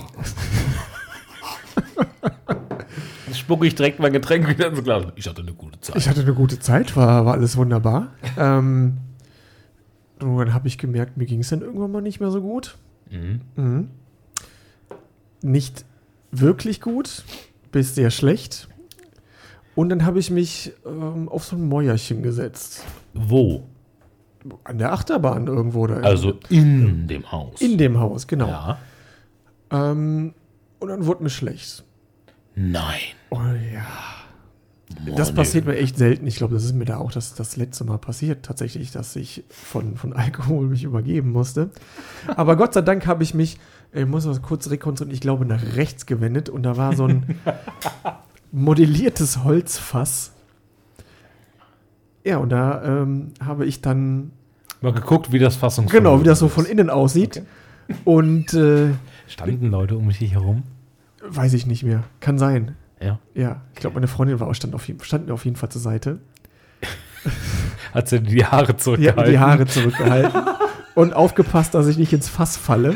[SPEAKER 2] Jetzt spucke ich direkt mein Getränk wieder ins Glas. Ich hatte eine gute Zeit.
[SPEAKER 3] Ich hatte eine gute Zeit, war, war alles wunderbar. Ähm, und dann habe ich gemerkt, mir ging es dann irgendwann mal nicht mehr so gut.
[SPEAKER 2] Mhm.
[SPEAKER 3] Mhm. Nicht wirklich gut, bis sehr schlecht. Und dann habe ich mich ähm, auf so ein Mäuerchen gesetzt.
[SPEAKER 2] Wo?
[SPEAKER 3] An der Achterbahn irgendwo da.
[SPEAKER 2] Also in dem Haus.
[SPEAKER 3] in dem Haus, genau.
[SPEAKER 2] Ja.
[SPEAKER 3] Ähm, und dann wurde mir schlecht.
[SPEAKER 2] Nein.
[SPEAKER 3] Oh ja. Das passiert mir echt selten. Ich glaube, das ist mir da auch das, das letzte Mal passiert, tatsächlich, dass ich von, von Alkohol mich übergeben musste. Aber Gott sei Dank habe ich mich, ich muss das kurz rekonstruieren, ich glaube, nach rechts gewendet und da war so ein modelliertes Holzfass. Ja, und da ähm, habe ich dann,
[SPEAKER 2] Mal geguckt, wie das Fassung
[SPEAKER 3] genau, wie das so von innen aussieht.
[SPEAKER 2] Okay.
[SPEAKER 3] Und äh,
[SPEAKER 2] Standen Leute um mich herum?
[SPEAKER 3] weiß ich nicht mehr. Kann sein.
[SPEAKER 2] Ja.
[SPEAKER 3] Ja, ich glaube, meine Freundin war auch, stand, auf, jeden- stand mir auf jeden Fall zur Seite.
[SPEAKER 2] Hat sie die Haare
[SPEAKER 3] Die hat
[SPEAKER 2] zurückgehalten?
[SPEAKER 3] mir die Haare zurückgehalten und aufgepasst, dass ich nicht ins Fass falle.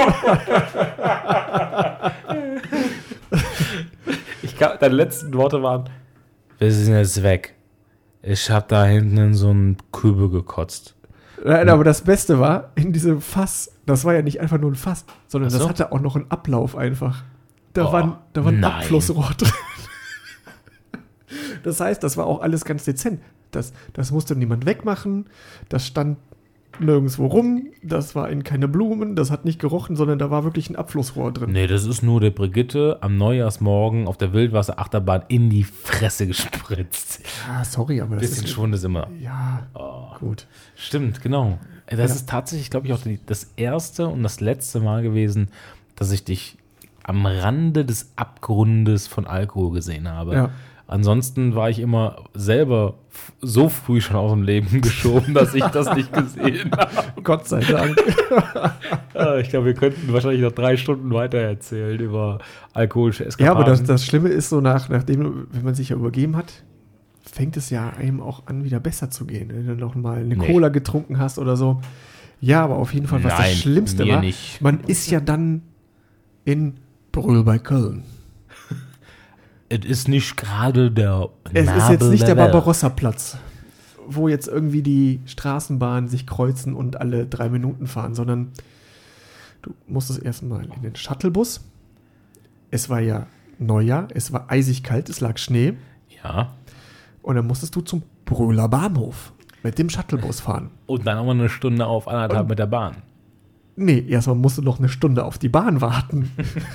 [SPEAKER 2] Ich kann, deine letzten Worte waren, wir sind jetzt weg. Ich habe da hinten in so einen Kübel gekotzt.
[SPEAKER 3] Nein, aber das Beste war, in diesem Fass, das war ja nicht einfach nur ein Fass, sondern
[SPEAKER 2] Ach so.
[SPEAKER 3] das hatte auch noch einen Ablauf einfach. Da
[SPEAKER 2] Oh,
[SPEAKER 3] war, ein- da war ein
[SPEAKER 2] nein.
[SPEAKER 3] Abflussrohr drin. Das heißt, das war auch alles ganz dezent. Das, das musste niemand wegmachen. Das stand nirgendwo rum. Das war in keine Blumen. Das hat nicht gerochen, sondern da war wirklich ein Abflussrohr drin.
[SPEAKER 2] Nee, das ist nur der Brigitte am Neujahrsmorgen auf der Wildwasserachterbahn in die Fresse gespritzt.
[SPEAKER 3] Ah, sorry, aber
[SPEAKER 2] Ein
[SPEAKER 3] das
[SPEAKER 2] bisschen
[SPEAKER 3] ist...
[SPEAKER 2] Schwund ist immer.
[SPEAKER 3] Ja, gut.
[SPEAKER 2] Stimmt, genau. Das
[SPEAKER 3] Ja.
[SPEAKER 2] ist tatsächlich, glaube ich, auch die, das erste und das letzte Mal gewesen, dass ich dich am Rande des Abgrundes von Alkohol gesehen habe.
[SPEAKER 3] Ja.
[SPEAKER 2] Ansonsten war ich immer selber f- so früh schon aus dem Leben geschoben, dass ich das nicht gesehen habe.
[SPEAKER 3] Gott sei Dank.
[SPEAKER 2] Äh, Ich glaube, wir könnten wahrscheinlich noch drei Stunden weiter erzählen über alkoholische
[SPEAKER 3] Ja,
[SPEAKER 2] Eskapaden.
[SPEAKER 3] aber das, das Schlimme ist so, nach, nachdem, wenn man sich ja übergeben hat, fängt es ja einem auch an, wieder besser zu gehen. Wenn du noch mal eine
[SPEAKER 2] Nee.
[SPEAKER 3] Cola getrunken hast oder so. Ja, aber auf jeden Fall, was
[SPEAKER 2] Nein,
[SPEAKER 3] das Schlimmste
[SPEAKER 2] mir
[SPEAKER 3] war,
[SPEAKER 2] nicht.
[SPEAKER 3] man ist ja dann in Brühl bei Köln.
[SPEAKER 2] Es ist nicht gerade der
[SPEAKER 3] Es ist
[SPEAKER 2] Nabel
[SPEAKER 3] jetzt nicht der
[SPEAKER 2] Welt.
[SPEAKER 3] Barbarossa-Platz, wo jetzt irgendwie die Straßenbahnen sich kreuzen und alle drei Minuten fahren, sondern du musstest erstmal in den Shuttlebus. Es war ja Neujahr, es war eisig kalt, es lag Schnee.
[SPEAKER 2] Ja.
[SPEAKER 3] Und dann musstest du zum Brühler Bahnhof mit dem Shuttlebus fahren.
[SPEAKER 2] Und dann nochmal eine Stunde auf anderthalb mit der Bahn.
[SPEAKER 3] Nee, erstmal musst du noch eine Stunde auf die Bahn warten.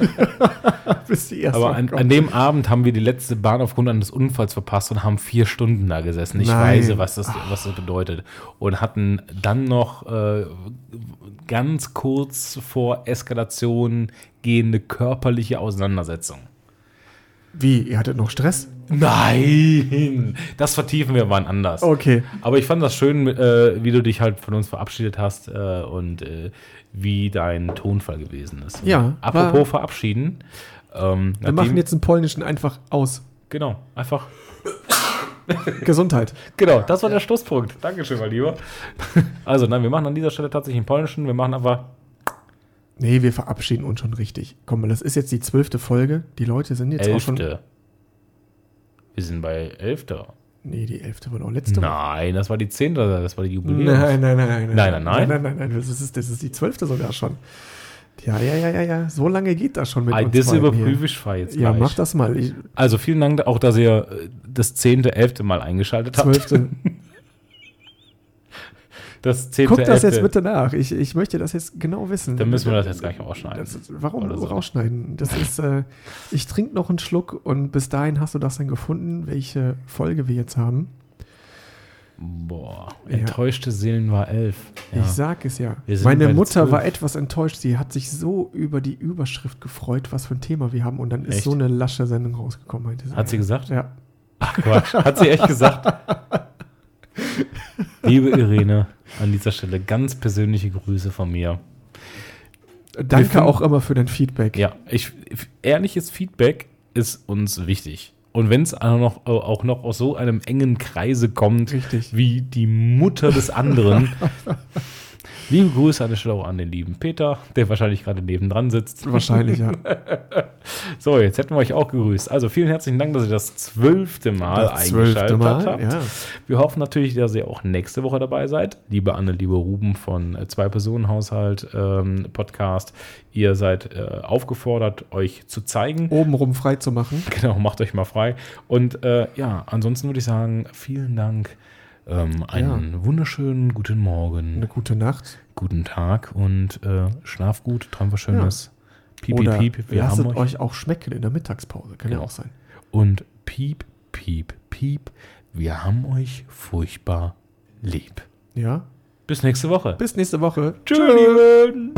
[SPEAKER 3] Bis die erste
[SPEAKER 2] Aber an,
[SPEAKER 3] kommt.
[SPEAKER 2] an dem Abend haben wir die letzte Bahn aufgrund eines Unfalls verpasst und haben vier Stunden da gesessen. Ich
[SPEAKER 3] Nein.
[SPEAKER 2] weiß, was das, was das bedeutet. Und hatten dann noch äh, ganz kurz vor Eskalation gehende körperliche Auseinandersetzung.
[SPEAKER 3] Wie, ihr hattet noch Stress?
[SPEAKER 2] Nein! Das vertiefen wir wann anders.
[SPEAKER 3] Okay.
[SPEAKER 2] Aber ich fand das schön, äh, wie du dich halt von uns verabschiedet hast äh, und äh, wie dein Tonfall gewesen ist.
[SPEAKER 3] Ja,
[SPEAKER 2] Apropos
[SPEAKER 3] war-
[SPEAKER 2] verabschieden. Ähm,
[SPEAKER 3] Wir machen jetzt einen polnischen einfach aus.
[SPEAKER 2] Genau, einfach.
[SPEAKER 3] Gesundheit.
[SPEAKER 2] Genau, das war der Schlusspunkt. Dankeschön, mein Lieber. Also, nein, wir machen an dieser Stelle tatsächlich einen polnischen. Wir machen einfach.
[SPEAKER 3] Nee, wir verabschieden uns schon richtig. Komm mal, das ist jetzt die zwölfte Folge. Die Leute sind jetzt auch schon.
[SPEAKER 2] Elfte. Wir sind bei Elfte.
[SPEAKER 3] Nee, die elfte war doch letzte Woche.
[SPEAKER 2] Nein, das war die zehnte, das war die Jubiläum.
[SPEAKER 3] Nein, nein, nein, nein.
[SPEAKER 2] Nein, nein, nein.
[SPEAKER 3] Nein, nein, nein, nein. Das ist, das ist die zwölfte sogar schon. Ja, ja, ja, ja, ja. So lange geht das schon mit
[SPEAKER 2] Ah,
[SPEAKER 3] uns
[SPEAKER 2] das
[SPEAKER 3] beiden
[SPEAKER 2] überprüfe
[SPEAKER 3] hier.
[SPEAKER 2] ich frei jetzt
[SPEAKER 3] Ja,
[SPEAKER 2] gleich.
[SPEAKER 3] mach das mal. Ich,
[SPEAKER 2] Also vielen Dank auch, dass ihr äh, das zehnte, elfte Mal eingeschaltet habt.
[SPEAKER 3] zwölfte.
[SPEAKER 2] Das zehnte,
[SPEAKER 3] Guck das
[SPEAKER 2] elfte.
[SPEAKER 3] jetzt bitte nach. Ich, ich möchte das jetzt genau wissen.
[SPEAKER 2] Dann müssen wir das jetzt gleich rausschneiden.
[SPEAKER 3] Das ist, warum
[SPEAKER 2] Oder so.
[SPEAKER 3] rausschneiden? Das ist, äh, ich trinke noch einen Schluck und bis dahin hast du das dann gefunden, welche Folge wir jetzt haben.
[SPEAKER 2] Boah,
[SPEAKER 3] Ja.
[SPEAKER 2] enttäuschte Seelen war elf. Ja.
[SPEAKER 3] Ich sag es ja.
[SPEAKER 2] Wir sind bei
[SPEAKER 3] Meine
[SPEAKER 2] der
[SPEAKER 3] Mutter
[SPEAKER 2] zwölf.
[SPEAKER 3] war etwas enttäuscht. Sie hat sich so über die Überschrift gefreut, was für ein Thema wir haben. Und dann ist
[SPEAKER 2] Echt?
[SPEAKER 3] so eine lasche Sendung rausgekommen. meinte
[SPEAKER 2] Hat sie gesagt?
[SPEAKER 3] Ja.
[SPEAKER 2] Ach Quatsch, hat sie echt gesagt? Liebe Irene, an dieser Stelle ganz persönliche Grüße von mir.
[SPEAKER 3] Danke
[SPEAKER 2] finden-
[SPEAKER 3] auch immer für dein Feedback.
[SPEAKER 2] Ja, ich, ehrliches Feedback ist uns wichtig. Und wenn es auch noch, auch noch aus so einem engen Kreise kommt,
[SPEAKER 3] Richtig.
[SPEAKER 2] wie die Mutter des anderen. Liebe Grüße an der Stelle auch an den lieben Peter, der wahrscheinlich gerade nebendran sitzt.
[SPEAKER 3] Wahrscheinlich, ja.
[SPEAKER 2] So, jetzt hätten wir euch auch gegrüßt. Also vielen herzlichen Dank, dass ihr das zwölfte Mal
[SPEAKER 3] Das zwölfte
[SPEAKER 2] eingeschaltet
[SPEAKER 3] Mal,
[SPEAKER 2] habt.
[SPEAKER 3] ja.
[SPEAKER 2] Wir hoffen natürlich, dass ihr auch nächste Woche dabei seid. Liebe Anne, liebe Ruben von äh, Zwei-Personen-Haushalt ähm, Podcast. Ihr seid äh, aufgefordert, euch zu zeigen.
[SPEAKER 3] Obenrum frei zu machen.
[SPEAKER 2] Genau, macht euch mal frei. Und äh, ja, ansonsten würde ich sagen, vielen Dank. Ähm, einen wunderschönen guten Morgen,
[SPEAKER 3] Eine gute Nacht.
[SPEAKER 2] guten Tag und äh, schlaf gut, träum was Schönes. Piep,
[SPEAKER 3] Oder
[SPEAKER 2] piep, piep, wir
[SPEAKER 3] lasst
[SPEAKER 2] haben
[SPEAKER 3] es
[SPEAKER 2] euch.
[SPEAKER 3] euch auch schmecken in der Mittagspause. Kann
[SPEAKER 2] Genau.
[SPEAKER 3] ja auch sein.
[SPEAKER 2] Und piep, piep, piep, wir haben euch furchtbar lieb.
[SPEAKER 3] Ja.
[SPEAKER 2] Bis nächste Woche.
[SPEAKER 3] Bis nächste Woche.
[SPEAKER 2] Tschüss, lieben.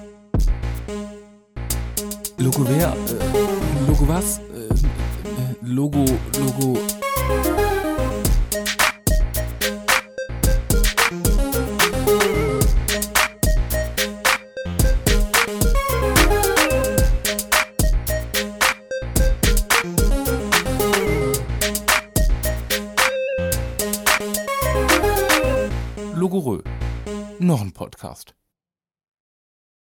[SPEAKER 5] Logo wer? Äh, Logo was? Äh, äh, Logo, Logo. Logorö. Noch ein Podcast.